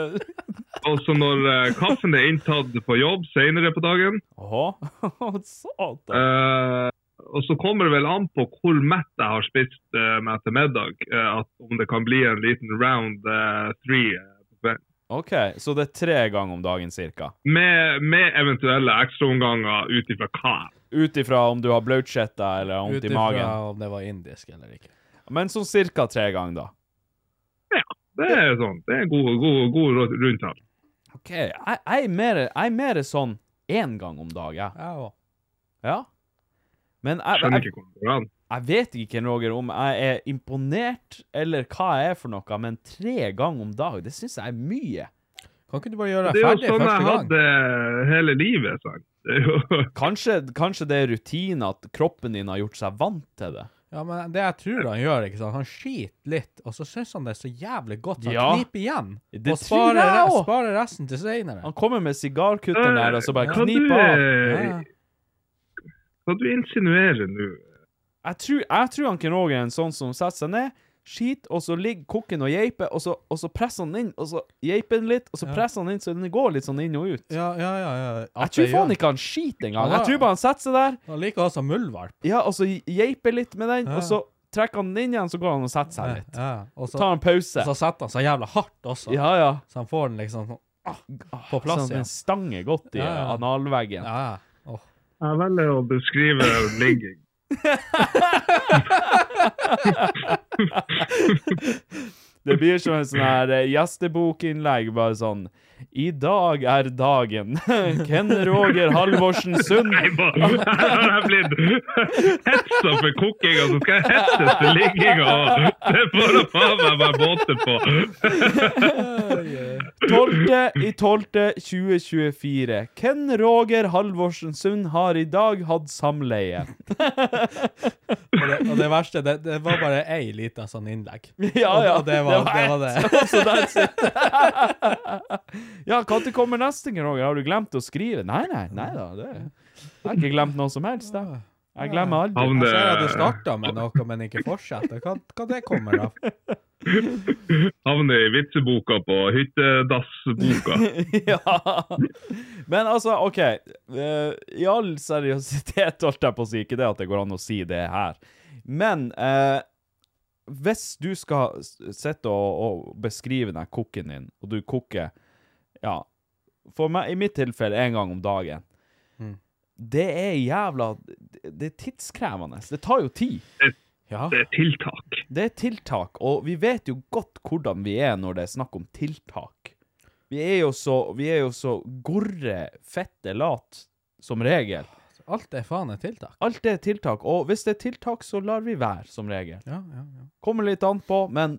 Og så når uh, kaffen er inntatt på jobb senere på dagen. Åh, satan. Uh, og så kommer det vel an på hvor mett jeg har spist uh, med til middag, uh, at om det kan bli en liten round uh, three uh, på kvelden. Ok, så det er tre ganger om dagen cirka? Med, med eventuelle ekstraomganger utifra hva? Utifra om du har bløtskjetta eller vondt i magen? Utifra om det var indisk eller ikke. Men sånn cirka tre ganger da? Ja. Det er sånn, det er god, god, god rundtall. Ok, jeg, jeg, er mer, jeg er mer sånn en gang om dag, ja. Ja, også. Ja. Men jeg, Skjønner jeg, ikke hvordan. jeg vet ikke, Roger, om jeg er imponert, eller hva jeg er for noe, men tre ganger om dag, det synes jeg er mye. Kan ikke du bare gjøre Det det er jo ferdig sånn første jeg gang? hadde hele livet, sant? Det er jo... Kanskje, kanskje det er rutine at kroppen din har gjort seg vant til det. Ja, men det jeg tror han gjør, ikke sant? Han skiter litt, og så synes han det er så jævlig godt, så han Ja. kniper igjen. Det og tror sparer, jeg også. sparer resten til senere. Han kommer med sigarkutten der, og så bare Kan kniper du, av. eh, Kan du insinuere nå? Jeg tror, jeg tror han Ken Roger er en sånn som setter seg ned, skit, og så ligger kokken og geiper, og så, og så presser han inn, og så geiper han litt, og så Ja. presser han inn, så den går litt sånn inn og ut. Ja, ja, ja. ja. Jeg tror faen ikke han skit engang. Ja. Jeg tror bare han setter seg der, Han liker også muldvarp. ja, og så geiper litt med den, Ja. og så trekker han den inn igjen, så går han og setter seg litt. Ja, og så, Tar en pause. og så setter han seg jævla hardt også. Ja, ja. Så han får den liksom sånn, ah, på plass Sånn, igjen. den stanger godt i Ja, ja. analveggen. Ja, ja. Åh. Jeg velger å beskrive ligging. Det blir som en sånn her eh, gjestebokinnlegg, bare sånn. I dag er dagen. Ken Roger Halvorsen Sund. Nei, bare, jeg har blitt hetsa for kokking, og så skal jeg hettes til ligging, og det får da faen meg bare måte på. tolvte i tolvte tjue tjuefire. Ken Roger Halvorsen Sund har i dag hatt samleie. Og, det, og det verste, det, det var bare ei liten sånn innlegg. Ja, ja. Og, og det var det. Var det. Så that's it. Ja, hva til kommer neste gang, Roger? Har du glemt å skrive? Nei, nei, nei da. Det, jeg har ikke glemt noe som helst, da. Jeg glemmer aldri. Jeg ser at du startet med noe, men ikke fortsetter. Hva, hva det kommer av? Havner i vitseboka på hyttedassboka. Ja. Men altså, ok. Uh, I all seriøsitet, holdt jeg på å si, ikke det at det går an å si det her. Men uh, hvis du skal sette og, og beskrive den kokken din, og du kokker, ja, for meg, i mitt tilfelle, en gang om dagen, mm. det er jævla, det er tidskrevende. Det tar jo tid. Det, ja. det er tiltak. Det er tiltak, og vi vet jo godt hvordan vi er når det er snakk om tiltak. Vi er jo så, vi er jo så gorre, fette, lat, som regel. Alt er faen et tiltak. Alt er tiltak, og hvis det er tiltak, så lar vi være, som regel. Ja, ja, ja. Kommer litt an på, men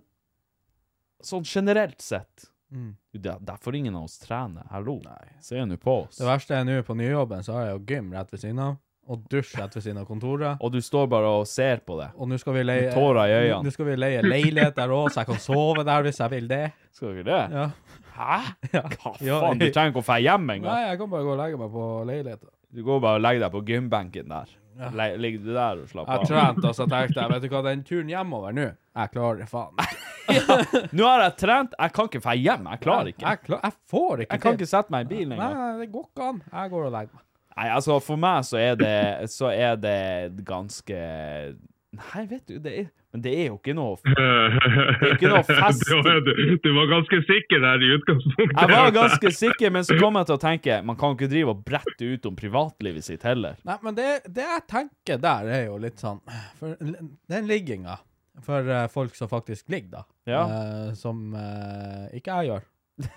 sånn generelt sett, mm. der, der får ingen av oss trene. Hallo, Nei. Se nå på oss. Det verste er nå på nyjobben, så har jeg jo gym rett ved siden av, og dusj rett ved siden av kontoret. Og du står bare og ser på det. Og nå skal vi leie, Med tårer i øynene. nå skal vi leie leilighet der også, så jeg kan sove der hvis jeg vil det. Skal vi det? Ja. Hæ? Ja. Hva Ja, faen, du trenger ikke å fære hjem en gang. Nei, jeg kan bare gå og legge meg på leiligheten. Du går bare og legger deg på gymbenken der. Ja. Le ligger du der og slapper Jeg av. trent, og så tenkte jeg, vet du hva, den turen hjemover nå, jeg klarer det faen. Ja, nå har jeg trent, jeg kan ikke fære hjem, jeg klarer ikke. Jeg, jeg, klar, jeg får ikke Jeg kan til. ikke sette meg i bilen en Nei, gang. nei, det går ikke an. Jeg går og legger meg. Nei, altså, for meg så er det, så er det ganske... Nei, vet du, det er... Men det er jo ikke noe... Det er ikke noe fest. Du, du, du var ganske sikker der i utgangspunktet. Jeg var ganske sikker, men så kom jeg til å tenke, man kan ikke drive og brette ut om privatlivet sitt heller. Nei, men det, det jeg tenker der er jo litt sånn, for den ligginga, for uh, folk som faktisk ligger da, Ja. uh, som uh, ikke jeg gjør.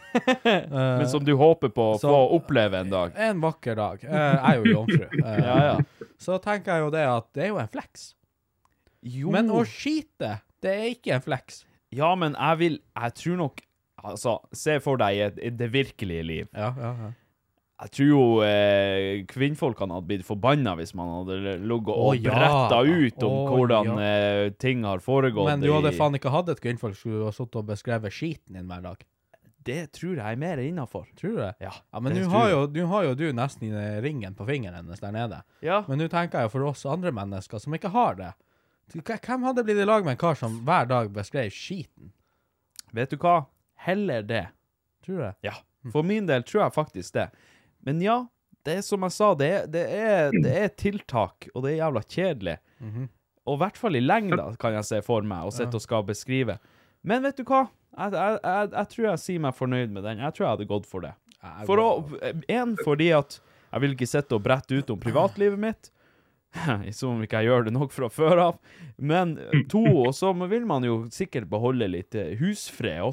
Men som du håper på å så- få oppleve en dag. En vakker dag. Uh, jeg er jo jomfru. Uh, Ja, ja. Så tenker jeg jo det at det er jo en flex. Jo. Men å skite, det er ikke en flex. Ja, men jeg vil, jeg tror nok, altså, se for deg i, et- i det virkelige liv. Ja, ja, ja. Jeg tror jo eh, kvinnfolkene hadde blitt forbannet hvis man hadde logget og Å, ja. bretta ut om Å, hvordan ja. eh, ting har foregått. Men du hadde i- faen ikke hatt et kvinnfolk skulle ha suttet og beskrevet skiten din hver dag. Det tror jeg er mer innenfor. Tror du det? Ja, Ja, men det nå tror har, jeg. jo- nå har jo du nesten ringen på fingeren hennes der nede. Ja. Men nå tenker jeg jo for oss andre mennesker som ikke har det. K- Hvem hadde blitt i lag med en kar som hver dag beskrev skiten? Vet du hva? Heller det. Tror du det? Ja, for min del tror jeg faktisk det. Men ja, det er som jeg sa, det er, det er, det er tiltak, og det er jævla kjedelig. Mhm. Og i hvert fall i lengda kan jeg se for meg, og sitte og skal beskrive. Men vet du hva? Jeg, jeg, jeg, jeg tror jeg sier meg fornøyd med den. Jeg tror jeg hadde gått for det. Jeg For å, går- en, fordi at jeg vil ikke sitte og brette ut om privatlivet mitt, som om ikke jeg gjør det nok fra før av, men to, og så vil man jo sikkert beholde litt eh, husfred også.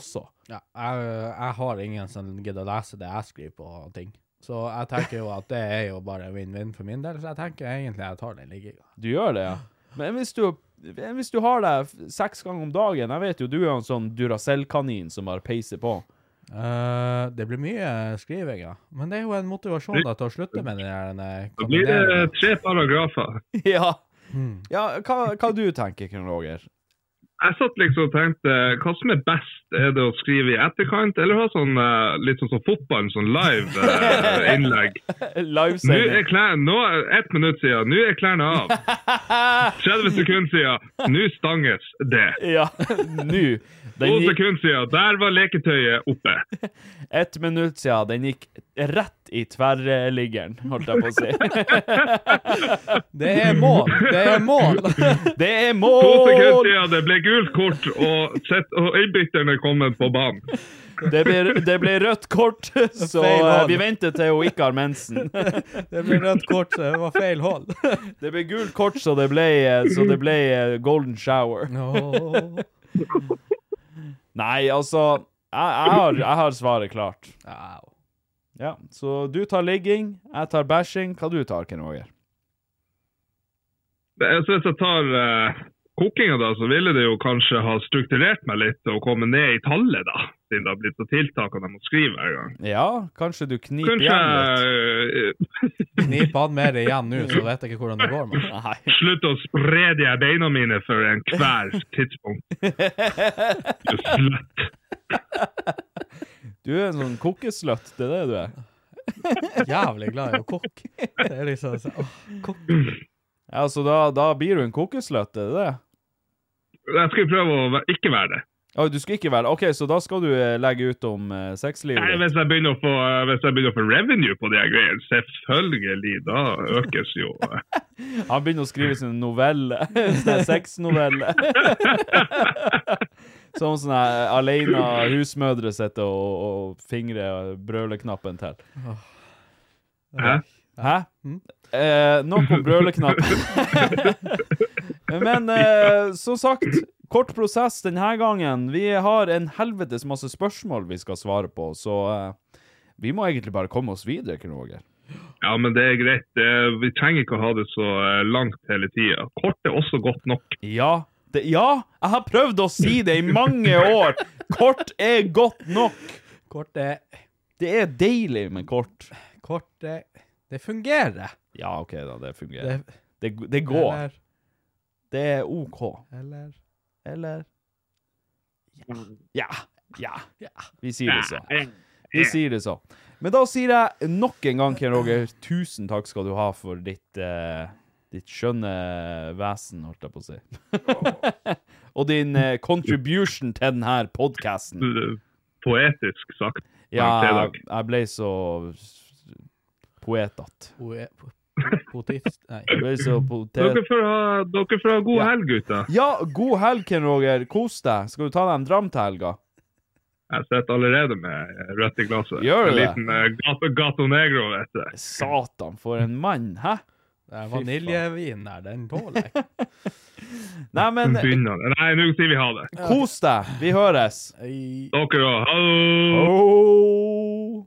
Ja, jeg, jeg har ingen som gidder å lese det jeg skriver på ting. Så jeg tenker jo at det er jo bare win-win for min del, så jeg tenker egentlig jeg tar den ligginga. Du gjør det, ja. Men hvis du, hvis du har det seks ganger om dagen, jeg vet jo, du er jo en sånn Duracell-kanin som bare peiser på. Uh, det blir mye skriving, ja. Men det er jo en motivasjon da, til å slutte med den der... Da blir det tre paragrafer. Ja. Hmm. Ja, hva, hva du tenker, Ken Roger? Jeg satt liksom og tenkte, hva som er best? Er det å skrive i etterkant, eller ha sånn, uh, litt sånn som fotball, sånn live uh, innlegg? Nå er klærne, nå, ett minutt siden, nå er klærne av. tretti sekunder siden, nå stanges det. Ja, nå. To sekunder siden, der var leketøyet oppe. Ett minutt siden, den gikk rett i tverrliggeren, holdt jeg på å si. Det er mål, det er mål. Det er mål. To sekunder siden, det ble gult kort, og, sett, og øyebytterne kommet på banen. Det ble, det ble rødt kort, så uh, vi venter til hun ikke har mensen. Det ble rødt kort, så det var feil hold. Det ble gult kort, så det ble, så det ble uh, golden shower. No. Nei, altså, jeg, jeg, har, jeg har svaret klart. Ja, så du tar ligging, jeg tar bashing. Hva du tar, Ken Roger? Jeg synes jeg tar uh, kokinga da, så ville det jo kanskje ha strukturert meg litt og komme ned i tallet da, siden det har blitt så tiltakende jeg må skrive hver gang. Ja, kanskje du kniper kanskje, igjen litt. Knip han mer igjen nå, så vet jeg ikke hvordan det går med. Nei. Slutt å spre de beina mine for en hver tidspunkt. Du sløtt. Du er en sånn kokesløtt, det er det du er. Jævlig glad i å kokke. Det er liksom så, åh, kokk. Ja, så da, da blir du en kokesløtt, er det det? Jeg skal prøve å ikke være det. Oh, du skal ikke være det? Ok, så da skal du eh, legge ut om eh, sexlivet? Nei, hvis jeg begynner å få, hvis jeg begynner å få revenue på de greiene, selvfølgelig, da økes jo. Han begynner å skrive sin novelle, sånn sexnovelle. Sånn sånn her, alene husmødre sitter og, og fingre brøleknappen til. Hæ? Hæ? Eh, nok om brøleknappen. Men eh, som sagt, kort prosess denne gangen. Vi har en helvetes masse spørsmål vi skal svare på, så eh, vi må egentlig bare komme oss videre, Ken Roger. Ja, men det er greit. Det, vi trenger ikke å ha det så langt hele tiden. Kort er også godt nok. Ja, det, ja, jeg har prøvd å si det i mange år. Kort er godt nok. Kort er... Det er deilig med kort. Kort er... Det fungerer. Ja, ok da, det fungerer. Det, det, det går. Eller... Det er ok. Eller... Eller... Ja. Ja. Ja. Vi sier det så. Vi sier det så. Men da sier jeg nok en gang, Ken Roger, tusen takk skal du ha for ditt, eh, ditt skjønne vesen, holdt jeg på å si. Og din eh, contribution til denne podcasten. Poetisk sagt. Ja, jeg, jeg ble så poetat. Poet... Potist, nei. Ble så potet... Dere får ha, dere får ha god ja. helg, gutta. Ja, god helg, Ken Roger. Kos deg. Skal du ta deg en dram til helga? Jeg sitter allerede med rødt i glasset. Gjør du det? En liten uh, gato, gato negro, vet du. Satan, for en mann, hæ? Det er vaniljevin der, den tåler. Nei, men... Nei, nå sier vi ha det. Kos deg, vi høres. Hei. Dere også, hallo! Oh.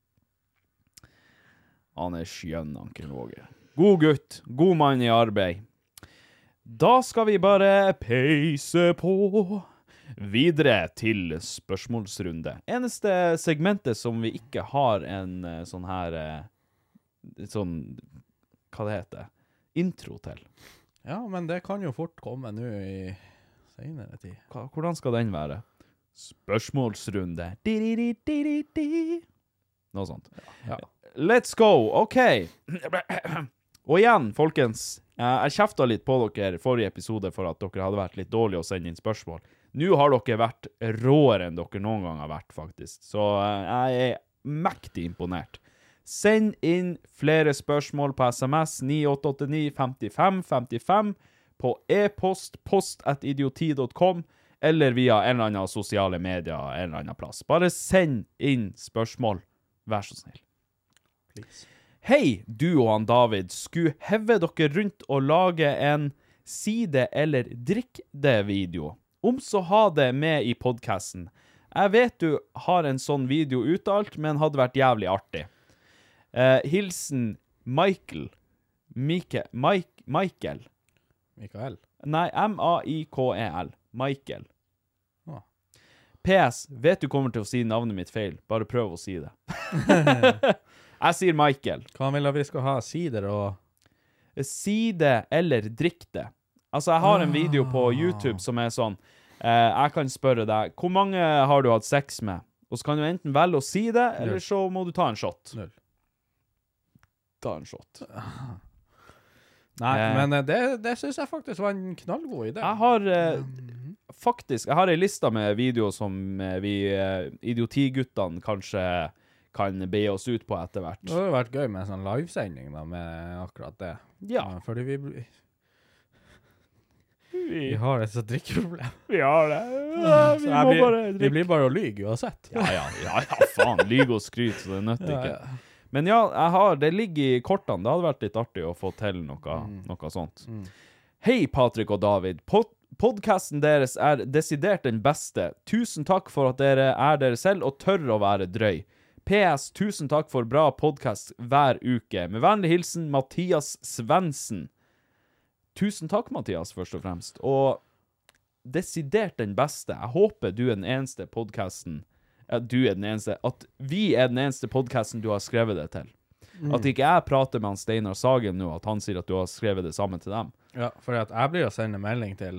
Han er skjønn, Ken Roger. God gutt, god mann i arbeid. Da skal vi bare peise på videre til spørsmålsrunde. Eneste segmentet som vi ikke har en sånn her, sånn, hva det heter, intro til. Ja, men det kan jo fort komme nå i senere tid. Hvordan skal den være? Spørsmålsrunde. Di-di-di-di-di-di. Noe sånt. Ja. Let's go, ok. Og igjen, folkens, jeg kjeftet litt på dere i forrige episode for at dere hadde vært litt dårlige å sende inn spørsmål. Nå har dere vært råere enn dere noen gang har vært, faktisk. Så jeg er mektig imponert. Send inn flere spørsmål på sms ni åtte åtte ni fem fem fem fem, på e-post post at idioti punktum com, eller via en eller annen sosiale medier en eller annen plass. Bare send inn spørsmål. Vær så snill. Please. Hei, du og han David, skulle heve dere rundt og lage en side- eller drikk-det-video. Om så ha det med i podcasten. Jeg vet du har en sånn video uttalt, men hadde vært jævlig artig. Uh, hilsen Michael. Mike, Mike, Michael. Mikael? Nei, M A I K E L. Michael. Ah. P S. Vet du kommer til å si navnet mitt feil. Bare prøv å si det. Jeg sier Michael. Hva vil vi skal ha? Sider og... Side eller drikk det. Altså, jeg har en video på YouTube som er sånn, eh, jeg kan spørre deg, hvor mange har du hatt sex med? Og så kan du enten velge å si det, eller så må du ta en shot. Null. Ta en shot. Nei, eh. men det, det synes jeg faktisk var en knallgod idé. Jeg har eh, faktisk, jeg har en lista med videoer som eh, vi eh, idiotiguttene kanskje kan be oss ut på etter hvert. Det hadde vært gøy med en sånn livesending da, med akkurat det. Ja. Ja, fordi vi... Vi har et så drikkeproblem. Vi har det. Ja, vi, må blir, bare vi blir bare å lyge uansett. Ja, ja, ja, ja faen. Lyge og skryt, så det nøtter ikke. Ja, ja. Men ja, jeg har, det ligger i kortene. Det hadde vært litt artig å få til noe, mm. noe sånt. Mm. Hei, Patrick og David. Pod podcasten deres er desidert den beste. Tusen takk for at dere er dere selv og tør å være drøy. P S, tusen takk for bra podcast hver uke. Med vennlig hilsen, Mathias Svendsen. Tusen takk, Mathias, først og fremst. Og desidert den beste. Jeg håper du er den eneste podcasten, ja, du er den eneste, at vi er den eneste podcasten du har skrevet det til. Mm. At ikke jeg prater med han Steinar Sagen nå, at han sier at du har skrevet det sammen til dem. Ja, for at jeg blir å sende melding til...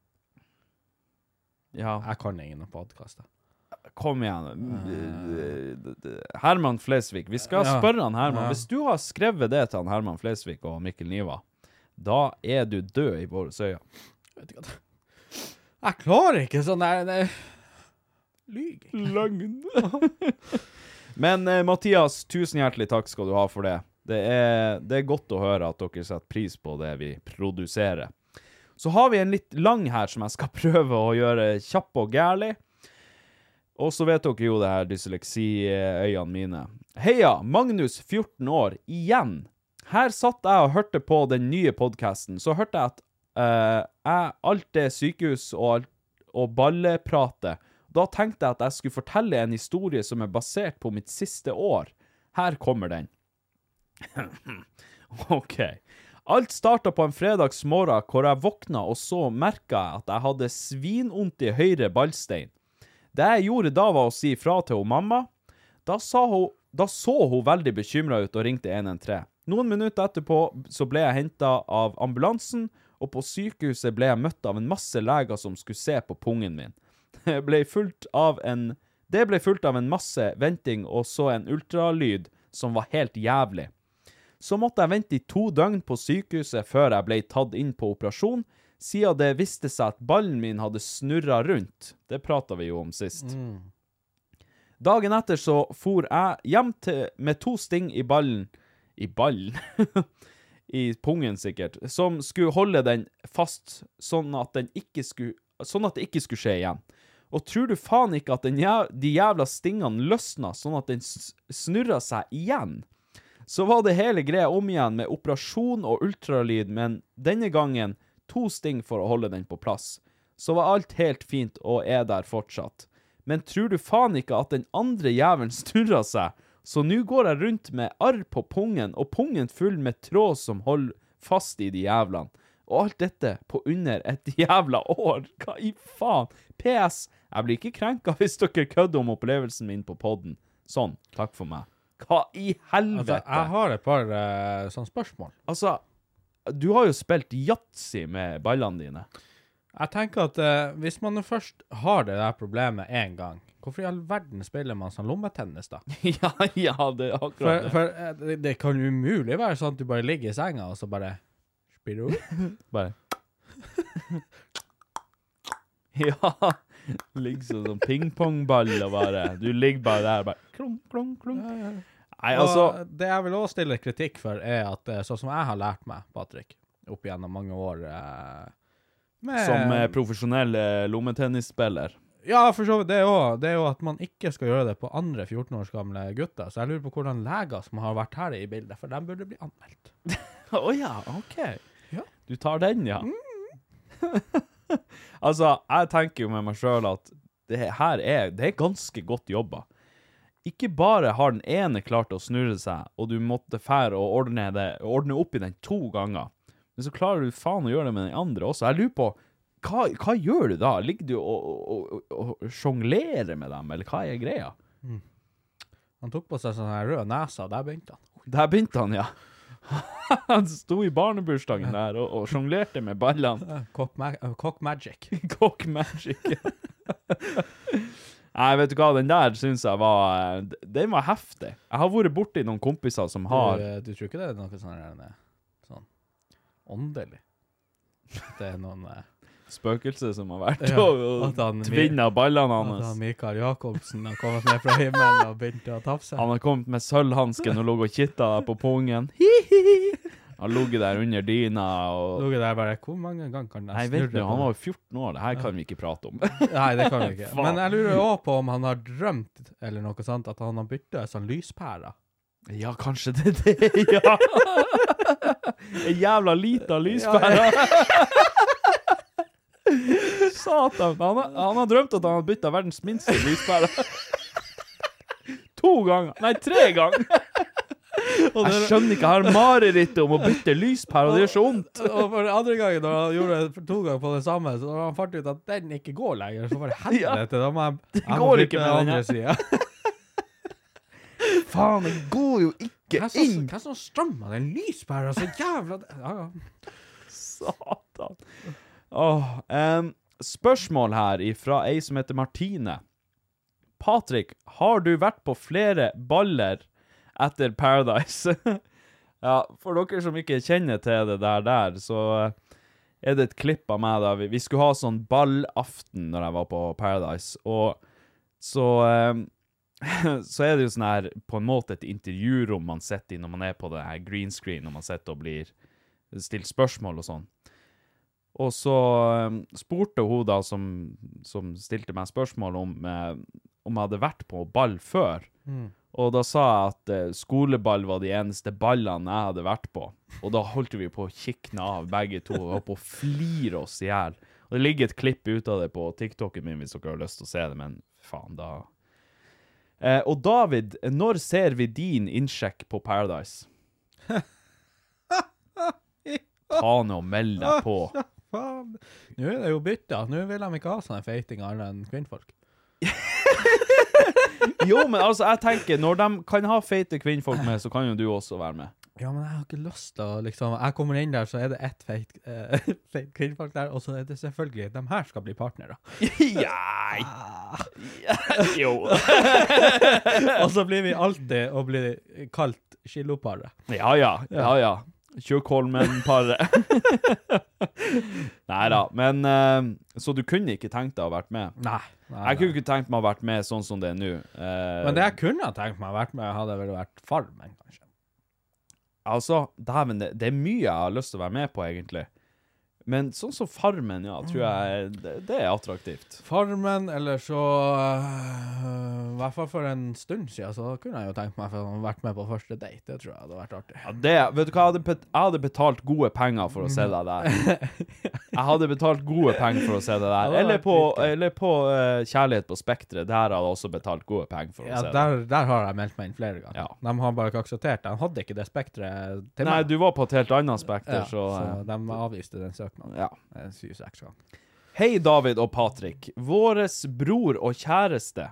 Ja. Jeg kan ingen podcaster. Kom igjen. Herman Flesvig. Vi skal ja. spørre han Herman. Ja. Hvis du har skrevet det til han Herman Flesvig og Mikkel Niva, da er du død i våre øyne. Vet ikke hva. Jeg klarer ikke sånn der... der. Lyg. Løgn. Men eh, Mathias, tusen hjertelig takk skal du ha for det. Det er, det er godt å høre at dere setter pris på det vi produserer. Så har vi en litt lang her som jeg skal prøve å gjøre kjapp og gærlig. Og så vet dere jo det her dysleksi-øyene mine. Heia, Magnus, fjorten år, igjen. Her satt jeg og hørte på den nye podcasten, så hørte jeg at uh, jeg alt det sykehus og, og balleprate. Da tenkte jeg at jeg skulle fortelle en historie som er basert på mitt siste år. Her kommer den. Ok. Alt startet på en fredagsmorgen hvor jeg våkna og så merket jeg at jeg hadde svinondt i høyre ballstein. Det jeg gjorde da var å si fra til hun mamma. Da, sa hun, da så hun veldig bekymret ut og ringte en en tre. Noen minutter etterpå så ble jeg hentet av ambulansen, og på sykehuset ble jeg møtt av en masse leger som skulle se på pungen min. Det ble fulgt av en, det ble fulgt av en masse venting og så en ultralyd som var helt jævlig. Så måtte jeg vente i to døgn på sykehuset før jeg ble tatt inn på operasjon, siden det visste seg at ballen min hadde snurret rundt. Det pratet vi jo om sist. Mm. Dagen etter så for jeg hjem til, med to sting i ballen, i ballen, i pungen sikkert, som skulle holde den fast, sånn at, den ikke skulle, sånn at det ikke skulle skje igjen. Og tror du faen ikke at den jæv, de jævla stingene løsnet, sånn at den snurret seg igjen? Så var det hele greia om igjen med operasjon og ultralyd, men denne gangen to sting for å holde den på plass. Så var alt helt fint og er der fortsatt. Men tror du faen ikke at den andre jævelen snurret seg? Så nå går jeg rundt med arr på pungen, og pungen full med tråd som holder fast i de jævlene. Og alt dette på under et jævla år. Hva i faen? P S. Jeg blir ikke krenket hvis dere kødder om opplevelsen min på podden. Sånn, takk for meg. Hva i helvete? Altså, jeg har et par uh, sånne spørsmål. Altså, du har jo spilt yatzy med ballene dine. Jeg tenker at uh, hvis man først har det der problemet en gang, hvorfor i all verden spiller man sånn lommetennis da? ja, ja, det er akkurat for, det. For uh, det, det kan umulig være sånn at du bare ligger i senga og så bare spiller du? bare. ja, ligger sånn som pingpongball og bare, du ligger bare der, bare klong, klong, klong. Ja, ja. Nei, altså... Og det jeg vil også stille kritikk for er at sånn som jeg har lært meg, Patrick, opp gjennom mange år eh, med... Som eh, profesjonell eh, lommetennisspiller. Ja, for så vidt, det er, jo, det er jo at man ikke skal gjøre det på andre fjorten års gamle gutter, så jeg lurer på hvordan leger som har vært her i bildet, for de burde bli anmeldt. Åh oh, ja, ok. Ja. Du tar den, ja. Mm. altså, jeg tenker jo med meg selv at det her er, det er ganske godt jobba. Ikke bare har den ene klart å snurre seg, og du måtte fære og ordne, det, ordne opp i den to ganger, men så klarer du faen å gjøre det med den andre også. Jeg lurer på, hva, hva gjør du da? Ligger du og, og, og, og jonglerer med dem, eller hva er greia? Mm. Han tok på seg sånn her rød nesa, og der begynte han. Der begynte han, ja. Han sto i barnebursdagen der og, og jonglerte med ballene. Cock, ma cock magic. Cock magic, ja. Nei, vet du hva, den der synes jeg var, den var heftig. Jeg har vært borte i noen kompiser som har... Du, du tror ikke det er noe sånn, sånn åndelig? Det er noen... Spøkelse som har vært ja, og, og tvinnet ballene hans. At han Mikael Jakobsen har kommet ned fra himmelen og begynt å tafse. Han har kommet med sølvhansken og lå og kittet der på pungen. Hihihi! Han logget der under dyna og... Logget der bare, hvor mange ganger kan jeg Nei, vet du, han var jo fjorten år, det her kan vi ikke prate om. Nei, det kan vi ikke. Men jeg lurer også på om han har drømt, eller noe sånt, at han har byttet sånn lyspærer. Ja, kanskje det er det, ja. En jævla liten lyspærer. Satan, han, han har drømt at han har byttet verdens minste lyspærer. To ganger, nei, tre ganger. Jeg skjønner ikke, jeg har mareritt om å bytte lyspære, og det gjør så ondt. Og for andre gangen, når han gjorde det to ganger på det samme, så når han fant ut at den ikke går lenger, så var det helvete, da må jeg, det jeg går må ikke bytte med andre siden. Faen, det går jo ikke hva inn. Hva som strømmer den lyspæren, så jævla... Ja, ja. Satan. Åh, um, spørsmål her fra ei som heter Martine. Patrick, har du vært på flere baller etter Paradise? Ja, for dere som ikke kjenner til det der der, så er det et klipp av meg da. Vi, vi skulle ha sånn ballaften når jeg var på Paradise, og så, um, så er det jo sånn her, på en måte et intervjurom man setter i når man er på det her green screen, når man setter og blir stilt spørsmål og sånn. Og så um, spurte hun da, som, som stilte meg spørsmål om, uh, om jeg hadde vært på ball før. Mm. Og da sa jeg at uh, skoleball var de eneste ballene jeg hadde vært på. Og da holdt vi på å kikne av begge to, og på å flire oss i hjel. Og det ligger et klipp ut av det på TikToken min hvis dere har lyst til å se det, men faen da. Uh, og David, når ser vi din innsjekk på Paradise? Ta nå og meld deg på. Faen. Nå er det jo bytta. Nå vil de ikke ha sånne feiting annet enn kvinnfolk. Jo, men altså, jeg tenker, når de kan ha feite kvinnfolk med, så kan jo du også være med. Ja, men jeg har ikke lyst til å, liksom, jeg kommer inn der, så er det ett feit, uh, feit kvinnfolk der, og så er det selvfølgelig, de her skal bli partnere. Ja, ja, jo. Og så blir vi alltid å bli kalt skilloparet. Ja, ja, ja, ja. Tjøkholmen-paret. Neida, men uh, så du kunne ikke tenkt deg å ha vært med? Nei, nei. Jeg kunne ikke tenkt meg å ha vært med sånn som det er nå. Uh, men det jeg kunne ha tenkt meg å ha vært med, hadde vel vært Farmen, kanskje. Altså, dæven, det, det er mye jeg har lyst til å være med på, egentlig. Men sånn som Farmen, ja, tror jeg det, det er attraktivt. Farmen, eller så uh, i hvert fall for en stund siden, så kunne jeg jo tenkt meg for å ha vært med på første date. Det tror jeg hadde vært artig. Ja, det, vet du hva, jeg hadde, bet- jeg hadde betalt gode penger for å se deg der. Jeg hadde betalt gode penger for å se deg der. Eller på, eller på uh, Kjærlighet på Spektret, der hadde jeg også betalt gode penger for å ja, se der, deg. Der har jeg meldt meg inn flere ganger. Ja. De har bare ikke akseptert det. De hadde ikke det spektret til meg. Nei, du var på et helt annet spekter, ja, så... så de avviste den søknaden. Ja. syv seks ganger. Hei David og Patrick, våres bror og kjæreste.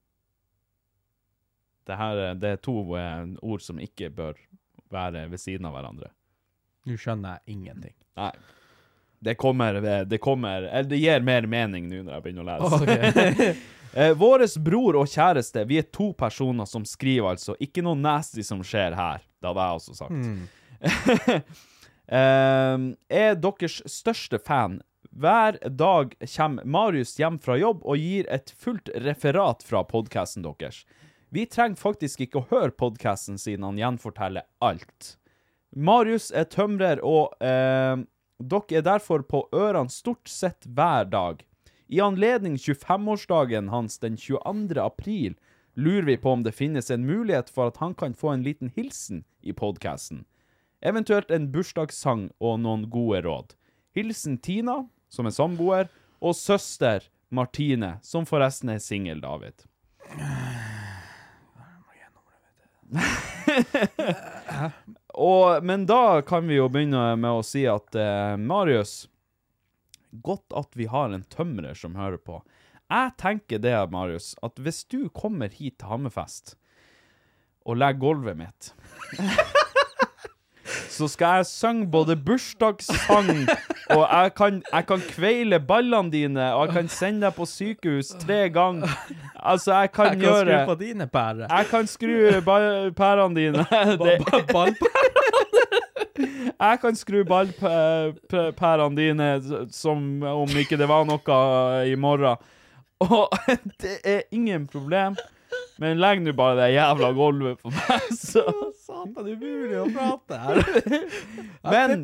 Det her det er to eh, ord som ikke bør være ved siden av hverandre. Nå skjønner jeg ingenting. Nei. Det kommer, det kommer, eller det gir mer mening nå når jeg begynner å lese. Okay. eh, våres bror og kjæreste, vi er to personer som skriver altså, ikke noe nasty som skjer her, det hadde jeg også sagt. Mm. eh, er deres største fan. Hver dag kommer Marius hjem fra jobb og gir et fullt referat fra podcasten deres. Vi trenger faktisk ikke å høre podcasten siden han gjenforteller alt. Marius er tømrer og... Eh, Dere er derfor på ørene stort sett hver dag. I anledning tjuefem-årsdagen hans den tjueandre april lurer vi på om det finnes en mulighet for at han kan få en liten hilsen i podcasten. Eventuelt en bursdagssang og noen gode råd. Hilsen Tina, som er samboer, og søster Martine, som forresten er single, David. Og, men da kan vi jo begynne med å si at eh, Marius, godt at vi har en tømrer som hører på. Jeg tenker det, Marius, at hvis du kommer hit til Hammerfest og legger gulvet mitt, så skal jeg synge både bursdagssang, og jeg kan, jeg kan kveile ballene dine, og jeg kan sende deg på sykehus tre ganger. Altså, jeg kan, jeg kan gjøre... skru på dine pærer. Jeg kan skru pærene dine. Ballpærene? Jeg kan skru ballpærene dine, som om ikke det var noe i morgen. Og det er ingen problem. Men legg nå bare det jævla gulvet på meg, så... Satan, det er umulig å prate her. Men...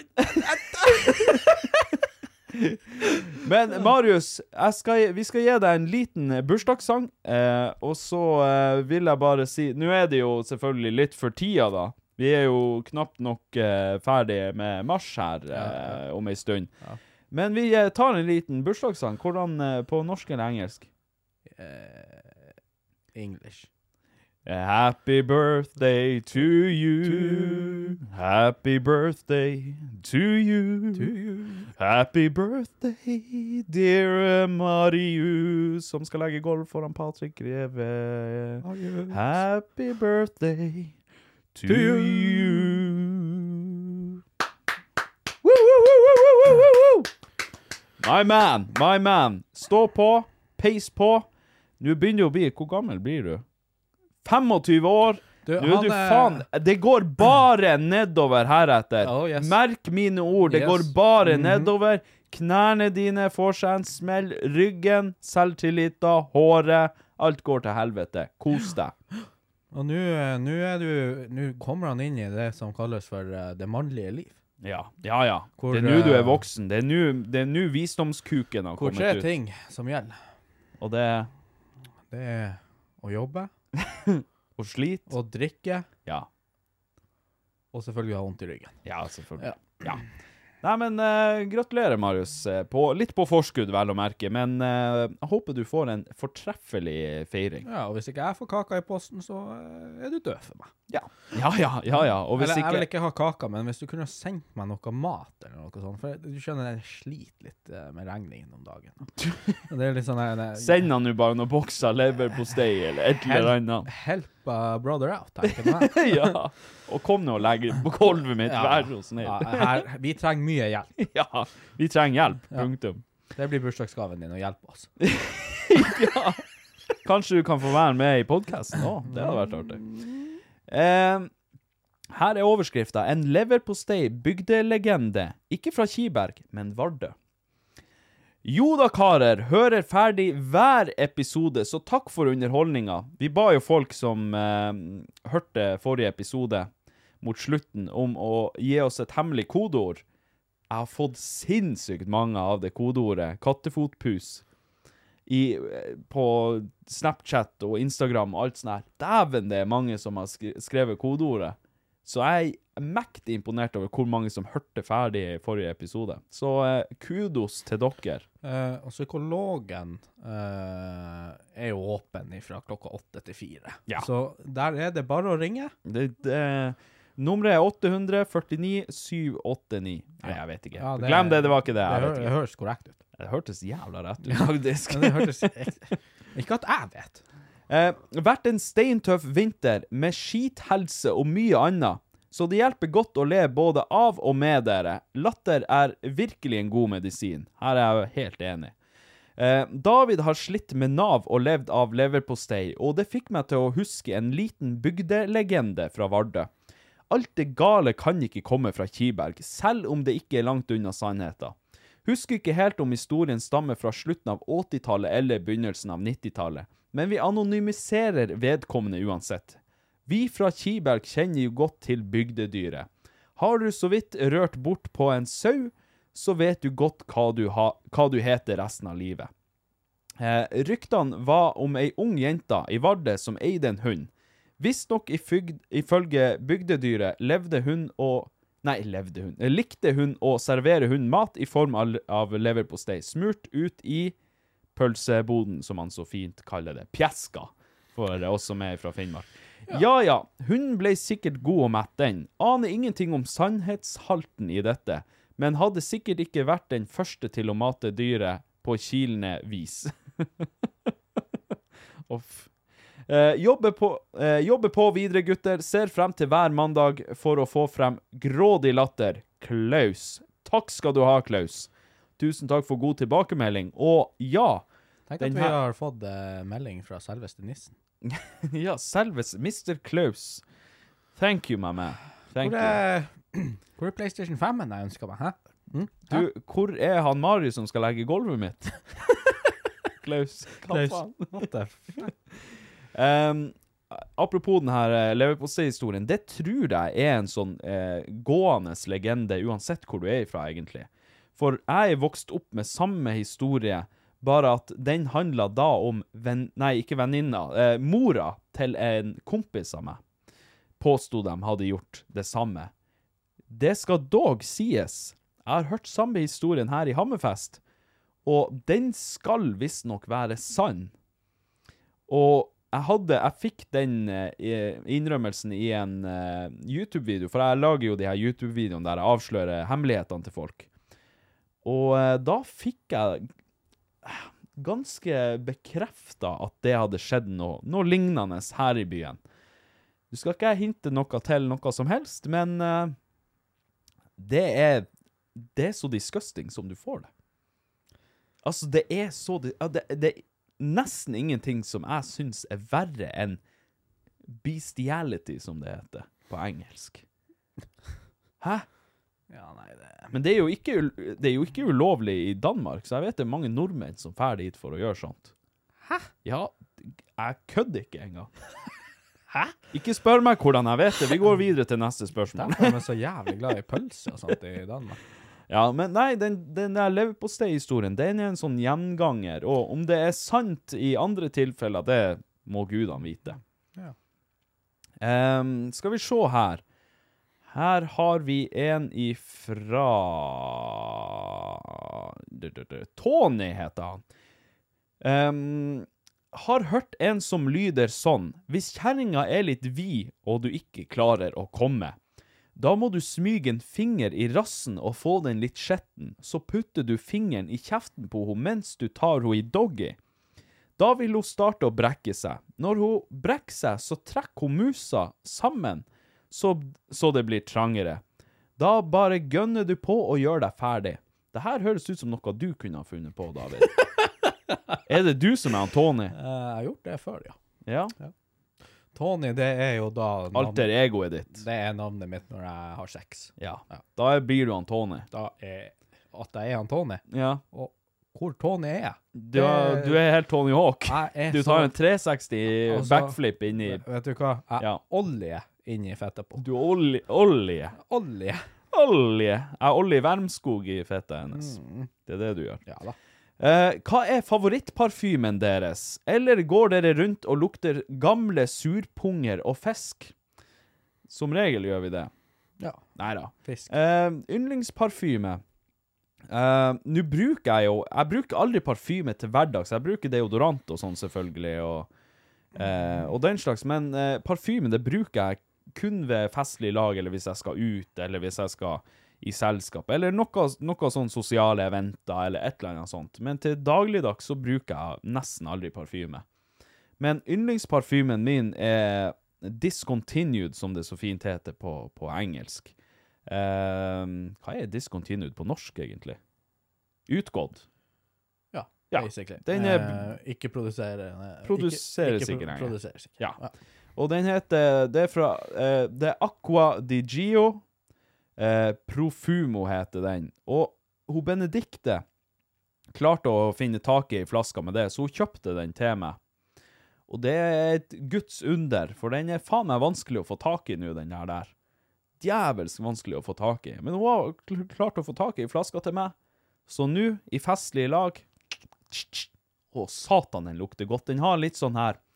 Men, Marius, jeg skal, vi skal gi deg en liten bursdagssang, eh, og så eh, vil jeg bare si... Nå er det jo selvfølgelig litt for tida, da. Vi er jo knapt nok eh, ferdig med mars her eh, om en stund. Ja. Men vi eh, tar en liten bursdagssang. Hvordan eh, på norsk eller engelsk? Uh, English. Happy birthday to you. to you. Happy birthday to you. to you. Happy birthday, dear Marius, som skal legge golf foran Patrick Greve. Marius. Happy birthday to, to you. you. Woo, woo, woo, woo, woo, woo, woo. My man, my man. Stå på, peis på. Nå begynner det å bli, hvor gammel blir du? tjuefem år. Du, Nå er du er... faen, det går bare nedover heretter. Oh, yes. Merk mine ord, det yes. går bare mm-hmm. nedover. Knærne dine får seg en smell, ryggen, selvtilliten, håret, alt går til helvete. Kos deg. Og nå, nå er du, nå kommer han inn i det som kalles for uh, det mannlige liv. Ja, ja, ja. Hvor, det er nå du er voksen. Det er nå, det er nå visdomskuken har kommet ut. Hvor tre ting som gjelder. Og det... Det er å jobbe. Og slit. Og drikke. Ja. Og selvfølgelig ha vondt i ryggen. Ja, selvfølgelig. Ja. ja. Nei, men uh, gratulerer, Marius. På, litt på forskudd, vel å merke. Men uh, jeg håper du får en fortreffelig feiring. Ja, og hvis ikke jeg får kaka i posten, så uh, er du død for meg. Ja, ja, ja. ja, ja. Og hvis eller, ikke... Jeg vil ikke ha kaka, men hvis du kunne sendt meg noe mat eller noe sånt, for du skjønner, jeg sliter litt uh, med regningen om dagen. Det er litt sånn... Uh, Send han jo bare noen bokser lever på steg, eller et eller annet. Help uh, brother out, tenker jeg. Ja, og kom nå og legg på gulvet mitt, ja. Vær så snill. Ja, her, vi trenger mye hjelp. Ja, vi trenger hjelp, ja. Punktum. Det blir bursdagsgaven din å hjelpe oss. Ja, kanskje du kan få være med i podcasten også. Det hadde vært artig. Eh, her er overskriften. En leverpostei bygdelegende. Ikke fra Kiberg, men Vardø. Jo da, karer, hører ferdig hver episode, så takk for underholdningen. Vi ba jo folk som eh, hørte forrige episode mot slutten om å gi oss et hemmelig kodeord. Jeg har fått sinnssykt mange av det kodeordet, kattefotpus, i, på Snapchat og Instagram og alt sånt her. Dæven, det er mange som har skrevet kodeordet. Så jeg er mektig imponert over hvor mange som hørte ferdig i forrige episode. Så eh, kudos til dere. Eh, og psykologen eh, er jo åpen fra klokka åtte til fire. Ja. Så der er det bare å ringe. Det, det, nummeret er åtte hundre førtini sju åtte ni. Nei, jeg vet ikke. Ja, det, Glem det, det var ikke det. Det, hør, det høres korrekt ut. Det hørtes jævla rett ut, faktisk. Ja, det hørtes... Ikke at jeg vet. Eh, vært en steintøff vinter med skithelse og mye annet, så det hjelper godt å le både av og med dere. Latter er virkelig en god medisin. Her er jeg helt enig. Eh, David har slitt med nav og levd av leverpostei, og det fikk meg til å huske en liten bygdelegende fra Vardø. Alt det gale kan ikke komme fra Kiberg, selv om det ikke er langt unna sannheten. Husker ikke helt om historien stammer fra slutten av åttitallet eller begynnelsen av nittitallet, men vi anonymiserer vedkommende uansett. Vi fra Kiberg kjenner jo godt til bygdedyret. Har du så vidt rørt bort på en sau, så vet du godt hva du, ha, hva du heter resten av livet. Eh, ryktene var om ei ung jenta i Vardø som eide en hund. Visst nok ifølge bygdedyret levde hun og Nei, levde hun. Likte hun å servere hun mat i form av, av leverpostei, smurt ut i pølseboden, som han så fint kaller det. Pjeska, for oss som er fra Finnmark. Ja. ja, ja, hun ble sikkert god og mett den. Aner ingenting om sannhetshalten i dette, men hadde sikkert ikke vært den første til å mate dyret på kilende vis. Off. Eh, jobber, på, eh, jobber på videre, gutter. Ser frem til hver mandag for å få frem grådig latter. Klaus. Takk skal du ha, Klaus. Tusen takk for god tilbakemelding. Og ja, tenk at vi her... har fått uh, melding fra selveste nissen. Ja, selveste mister Klaus. Thank you, my man. Thank hvor, er, hvor er PlayStation fem-en jeg ønsker meg, hæ? Mm? Du, hvor er han Marius som skal legge gulvet mitt? Klaus. Klaus. What the fuck? um, apropos den her uh, leverpostei-historien, det tror jeg er en sånn uh, gående legende, uansett hvor du er ifra, egentlig. For jeg er vokst opp med samme historie, bare at den handlet da om, ven, nei, ikke venninna, uh, mora til en kompis av meg, påstod de hadde gjort det samme. Det skal dog sies. Jeg har hørt samme historien her i Hammerfest, og den skal visst nok være sann. Og jeg hadde, jeg fikk den uh, innrømmelsen i en uh, YouTube-video, for jeg lager jo de her YouTube-videoene der jeg avslører hemmelighetene til folk. Og uh, da fikk jeg uh, ganske bekreftet at det hadde skjedd noe, noe lignende her i byen. Du skal ikke hinte noe til noe som helst, men uh, det er, det er så disgusting som du får det. Altså, det er så, det, det, det er nesten ingenting som jeg synes er verre enn bestiality, som det heter på engelsk. Hæ? Ja, nei, det... Men det er, jo ikke, det er jo ikke ulovlig i Danmark, så jeg vet det er mange nordmenn som fer dit for å gjøre sånt. Hæ? Ja, jeg kødder ikke engang. Hæ? Ikke spør meg hvordan jeg vet det. Vi går videre til neste spørsmål. De er så jævlig glad i pølse og sånt i Danmark. Ja, men nei, den, den der leverpostei-historien, den er en sånn gjenganger, og om det er sant i andre tilfeller, det må gudene vite. Ja. Um, skal vi se her. Her har vi en ifra... Tony heter han. Um, har hørt en som lyder sånn. Hvis kjerringa er litt vid, og du ikke klarer å komme, da må du smyge en finger i rassen og få den litt skjetten, så putter du fingeren i kjeften på henne mens du tar henne i doggy. Da vil hun starte å brekke seg. Når hun brekker seg, så trekker hun musa sammen, så, så det blir trangere. Da bare gønner du på og gjør deg ferdig. Det her høres ut som noe du kunne ha funnet på, David. Er det du som er han Tony? Uh, jeg har gjort det før, ja. Ja? Ja. Tony, det er jo da... Navn... Alter egoet ditt. Det er navnet mitt når jeg har sex. Ja. Ja. Da blir du han Tony. Da er... At jeg er han Tony. Ja. Og hvor Tony er jeg? Du, er, du er helt Tony Hawk. Du tar så... en tre seksti altså, backflip inn i... Vet du hva? Jeg ja. olje inn i fettet på. Du olje? Olje? Olje. Olje. Jeg olje Vermskog i fettet hennes. Mm. Det er det du gjør. Ja da. Uh, hva er favorittparfymen deres? Eller går dere rundt og lukter gamle surpunger og fisk? Som regel gjør vi det. Ja. Neida. Fisk. Uh, yndlingsparfyme. Uh, Nå bruker jeg jo, jeg bruker aldri parfyme til hverdags. Jeg bruker deodorant og sånn selvfølgelig, og, uh, og den slags. Men uh, parfyme, det bruker jeg kun ved festlig lag, eller hvis jeg skal ut, eller hvis jeg skal i selskap, eller noe, noe sånn sosiale eventer, eller et eller annet sånt. Men til dagligdags så bruker jeg nesten aldri parfyme. Men yndlingsparfymen min er discontinued, som det så fint heter på, på engelsk. Uh, hva er discontinued på norsk, egentlig? Utgått. Ja, ja, basically. Den er... Uh, ikke produserer... Uh, produseres ikke, ikke lenger. Produseres ikke. Ja. ja. Og den heter, det er fra, uh, det er Aqua di Gio, uh, Profumo heter den. Og hun Benedikte klarte å finne tak i flaska med det, så hun kjøpte den til meg. Og det er et Guds under, for den er faen meg vanskelig å få tak i nå, den her der. Djevelsk vanskelig å få tak i. Men hun har klart å få tak i flaska til meg. Så nå, i festlig lag, å satan, den lukter godt. Den har litt sånn her,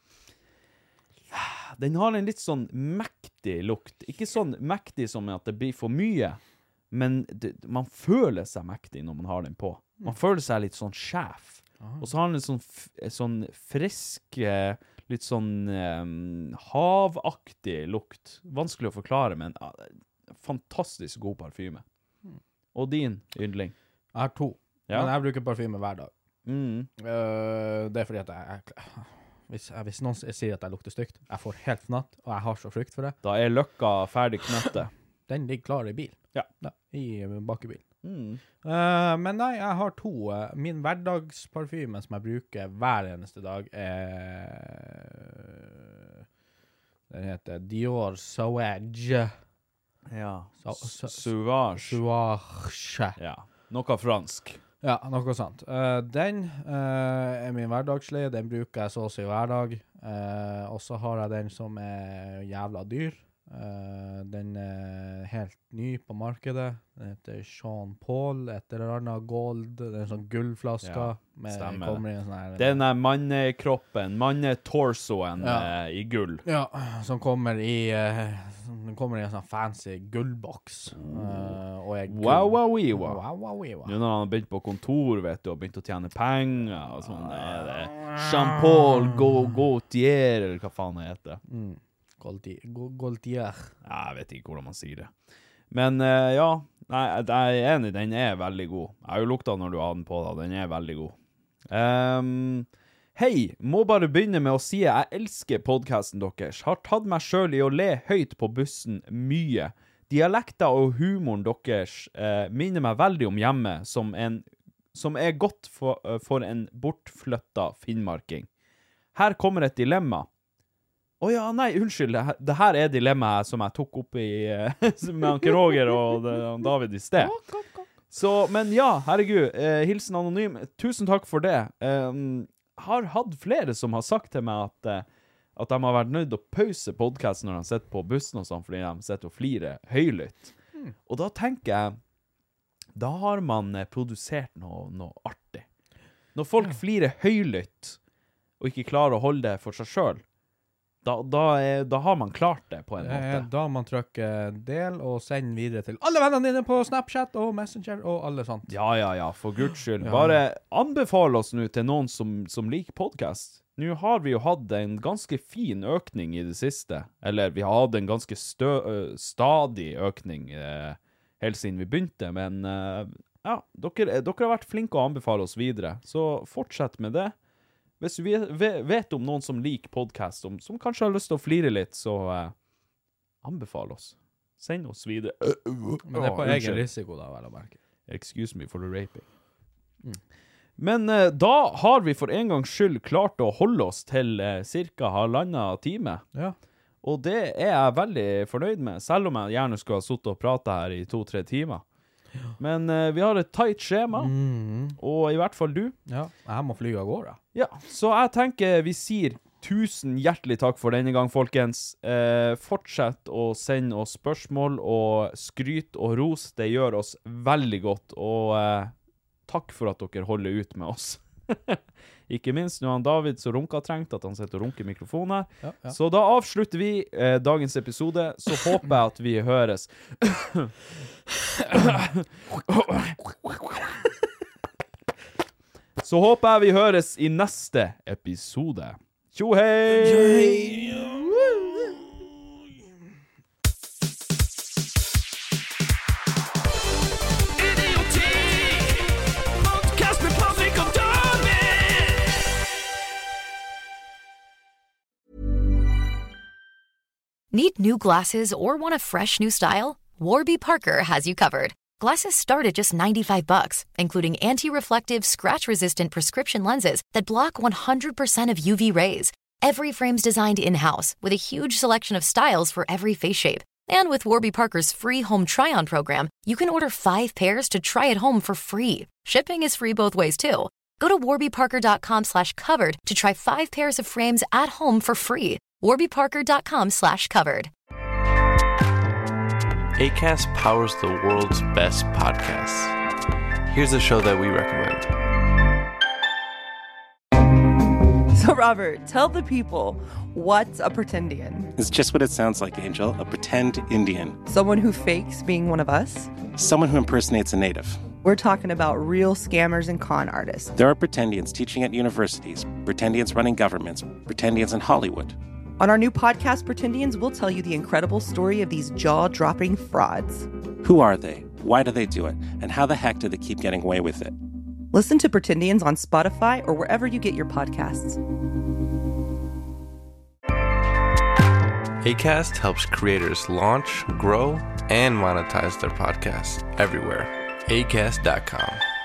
den har en litt sånn mektig lukt. Ikke sånn mektig som at det blir for mye, men det, man føler seg mektig når man har den på. Man føler seg litt sånn sjef. Og så har den en sånn, f- sånn frisk, eh, litt sånn eh, havaktig lukt. Vanskelig å forklare, men uh, fantastisk god parfyme. Mm. Og din yndling? Jeg har to, ja. men jeg bruker parfyme hver dag. Mm. Uh, det er fordi at jeg, jeg, hvis, hvis noen sier at jeg lukter stygt, jeg får helt fnatt, og jeg har så frykt for det. Da er løkka ferdig knøttet. Den ligger klar i bil. Ja. ja I bakebil. Mm. Uh, men nei, jeg har to. Uh, min hverdagsparfyme som jeg bruker hver eneste dag er... Den heter Dior Sauvage. Ja. Sa- sa- Sauvage. Sauvage. Ja. Noe fransk. Ja, noe sånt. Uh, den uh, er min hverdagslige. Den bruker jeg så å si hver dag. Uh, og så har jeg den som er jævla dyr. Uh, den er helt ny på markedet. Den heter Jean Paul, et eller annet gold. Det er en sånn gullflaske. Ja, med, stemmer kommer i en sånn her, den er mannekroppen, mannetorsoen ja. eh, i gull. Ja, som kommer i uh, den kommer i en sånn fancy gullboks. Uh, og er gull. Wow, wow, wow. Wow, wow, wow. Nå når han har begynt på kontor, vet du, og begynt å tjene penger og sånn, det er det. Jean Paul Gaultier, eller hva faen det heter. Mm. Gaultier. Ja, jeg vet ikke hvordan man sier det. Men uh, ja, nei, jeg er enig, den er veldig god. Jeg har jo lukta når du har den på da, den er veldig god. Um, Hei, må bare begynne med å si jeg elsker podcasten deres. Har tatt meg selv i å le høyt på bussen mye. Dialekter og humoren deres uh, minner meg veldig om hjemme, som, en, som er godt for, uh, for en bortflytta finnmarking. Her kommer et dilemma. Å oh, ja, nei, unnskyld, det her, det her er dilemmaet som jeg tok opp i, uh, med Anke Roger og det, David i sted. Så, men ja, herregud, uh, hilsen anonym, tusen takk for det. Um, har hatt flere som har sagt til meg at, uh, at de har vært nødt til å pause podcasten når de sitter på bussen og sånn, fordi de sitter og flirer høylytt. Mm. Og da tenker jeg, da har man uh, produsert noe, noe artig. Når folk ja. flirer høylytt og ikke klarer å holde det for seg selv, Da, da, er, da har man klart det på en måte. Eh, da man trykker del og sender videre til alle vennene dine på Snapchat og Messenger og alle sånt. Ja, ja, ja, for Guds skyld. Ja. Bare anbefale oss nå til noen som, som liker podcast. Nå har vi jo hatt en ganske fin økning i det siste. Eller vi har hatt en ganske stø, uh, stadig økning uh, helt siden vi begynte. Men uh, ja, dere, dere har vært flinke å anbefale oss videre. Så fortsett med det. Hvis du vet om noen som liker podcast, som, som kanskje har lyst til å flire litt, så uh, anbefale oss. Send oss videre. Men det er på oh, egen risiko da, vel å merke. Excuse me for the raping. Mm. Men uh, da har vi for en gangs skyld klart å holde oss til uh, cirka halvandet time. Ja. Og det er jeg veldig fornøyd med, selv om jeg gjerne skulle ha suttet og pratet her i to, tre timer. Ja. Men uh, vi har et tight skjema, mm. og i hvert fall du. Ja, jeg må fly av gårde. Ja, så jeg tenker vi sier tusen hjertelig takk for denne gang, folkens. Eh, fortsett å sende oss spørsmål og skryt og ros. Det gjør oss veldig godt, og eh, takk for at dere holder ut med oss. Ikke minst når han David så runka trengt at han sitter og runker mikrofonen her. Ja, ja. Så da avslutter vi eh, dagens episode. Så håper jeg at vi høres. Så håper jeg vi høres i neste episode. Tjo hei! Need new glasses or want a fresh new style? Warby Parker has you covered. Glasses start at just ninety-five bucks, including anti-reflective, scratch-resistant prescription lenses that block one hundred percent of U V rays. Every frame's designed in-house with a huge selection of styles for every face shape. And with Warby Parker's free home try-on program, you can order five pairs to try at home for free. Shipping is free both ways, too. Go to warbyparker.com slash covered to try five pairs of frames at home for free. warbyparker.com slash covered. Acast powers the world's best podcasts. Here's a show that we recommend. So, Robert, tell the people, what's a pretendian? It's just what it sounds like, Angel. A pretend Indian. Someone who fakes being one of us? Someone who impersonates a native. We're talking about real scammers and con artists. There are pretendians teaching at universities, pretendians running governments, pretendians in Hollywood. On our new podcast, Pretendians, we'll tell you the incredible story of these jaw-dropping frauds. Who are they? Why do they do it? And how the heck do they keep getting away with it? Listen to Pretendians on Spotify or wherever you get your podcasts. Acast helps creators launch, grow, and monetize their podcasts everywhere. acast dot com.